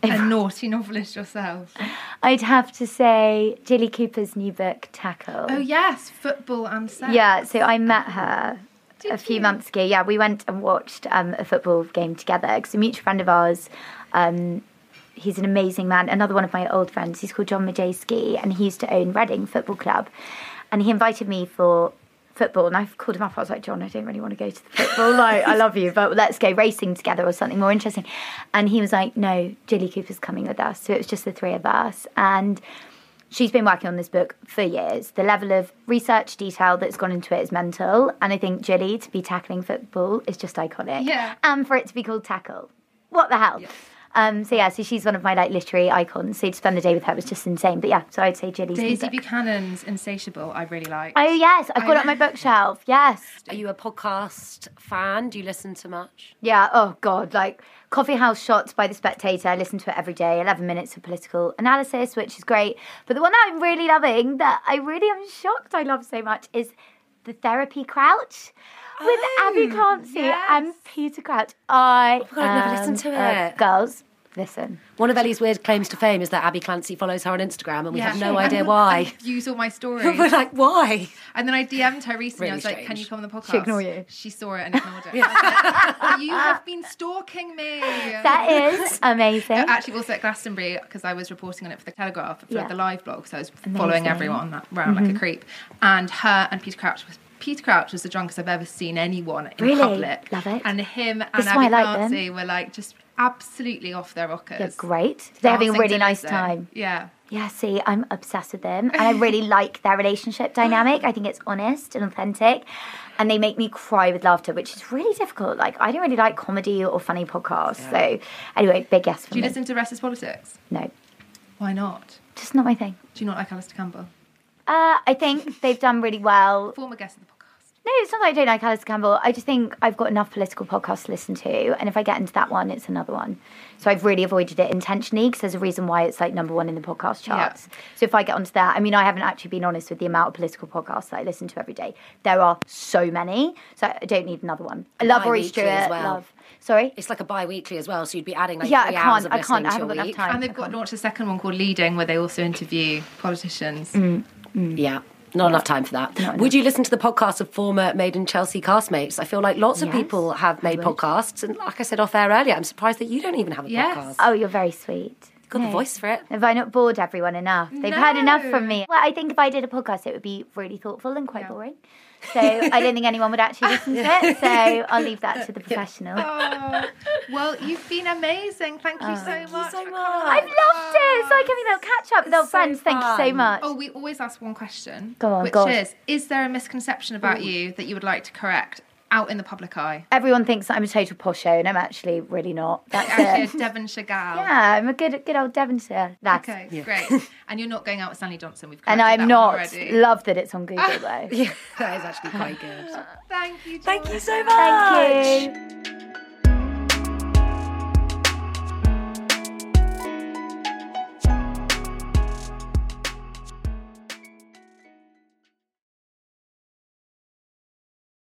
a naughty novelist yourself? I'd have to say Jilly Cooper's new book, Tackle. Oh yes, football and sex. Yeah, so I met her Did a few you? months ago. Yeah, we went and watched um, a football game together. Because a mutual friend of ours, um, he's an amazing man. Another one of my old friends, he's called John Majewski, and he used to own Reading Football Club. And he invited me for football, and I called him up. I was like, John, I don't really want to go to the football. Like, I love you, but let's go racing together or something more interesting. And he was like, no, Jilly Cooper's coming with us. So it was just the three of us. And she's been working on this book for years. The level of research detail that's gone into it is mental. And I think Jilly, to be tackling football, is just iconic. Yeah. And for it to be called Tackle. What the hell? Yeah. Um, so yeah, so she's one of my like literary icons. So to spend the day with her was just insane. But yeah, so I'd say Jilly's new Daisy book. Buchanan's Insatiable, I really like. Oh yes, I've got I- it on my bookshelf. Yes. Are you a podcast fan? Do you listen to much? Yeah, oh God, like Coffee House Shots by The Spectator. I listen to it every day, eleven minutes of political analysis, which is great. But the one that I'm really loving, that I really am shocked I love so much, is The Therapy Crouch with Oh, Abby Clancy yes. and Peter Crouch. I Oh God, I've never am listened to a- it. Girls, listen. One of Ellie's weird claims to fame is that Abby Clancy follows her on Instagram, and we Yeah. have no And- idea why. and views all my stories. We're like, why? And then I D M'd her recently. Really I was like, strange. can you come on the podcast? She ignored you. She saw it and ignored it. I was like, you have been stalking me. That is amazing. Actually, also at Glastonbury, because I was reporting on it for the Telegraph, for Yeah. the live blog, so I was Amazing. following everyone around like a creep. And her and Peter Crouch was Peter Crouch was the drunkest I've ever seen anyone in Really? public. Love it. And him and This is why Abby I like them. Clancy were like just absolutely off their rockers. They're great. They're having a Dancing really to nice listen. time. Yeah. Yeah, see, I'm obsessed with them. And I really like their relationship dynamic. I think it's honest and authentic. And they make me cry with laughter, which is really difficult. Like, I don't really like comedy or funny podcasts. So, anyway, big yes for Do you me. listen to Restless Politics? No, Why not? just not my thing. Do you not like Alistair Campbell? Uh, I think they've done really well. Former guest of the podcast. No, it's not that I don't like Alistair Campbell. I just think I've got enough political podcasts to listen to. And if I get into that one, it's another one. So I've really avoided it intentionally because there's a reason why it's like number one in the podcast charts. So if I get onto that, I mean, I haven't actually been honest with the amount of political podcasts that I listen to every day. There are so many. So I don't need another one. I love Rory Bi-weekly Stewart. as well. Love. Sorry? It's like a bi-weekly as well, so you'd be adding like Yeah, I three hours can't. of I listening can't. I to haven't your got enough week. time. And they've got launched a second one called Leading, where they also interview politicians. Mm. Yeah. Not enough time for that. Would you listen to the podcast of former Made in Chelsea castmates? I feel like lots of Yes, people have made would. podcasts, and like I said off air earlier, I'm surprised that you don't even have a Yes. podcast. Oh, you're very sweet. You've got No. the voice for it. Have I not bored everyone enough? They've heard enough No. from me. Well, I think if I did a podcast, it would be really thoughtful and quite boring. So I don't think anyone would actually listen to it. So I'll leave that to the professional. Oh, well, you've been amazing. Thank you so Thank you much. so for much. coming. I've loved it. It's like having a little catch up with old so friends. Thank you so fun. much. Oh, we always ask one question. Go on, which God. is, is there a misconception about you that you would like to correct out in the public eye? Everyone thinks that I'm a total posho, and I'm actually really not. That's Actually, it. a Devonshire gal. Yeah, I'm a good, good old Devonshire. That's Okay, great. And you're not going out with Stanley Johnson. We've And corrected I'm that one not. already. Love that it's on Google though. Yeah, that is actually quite good. Thank you. Thank you Georgia. so much. Thank you.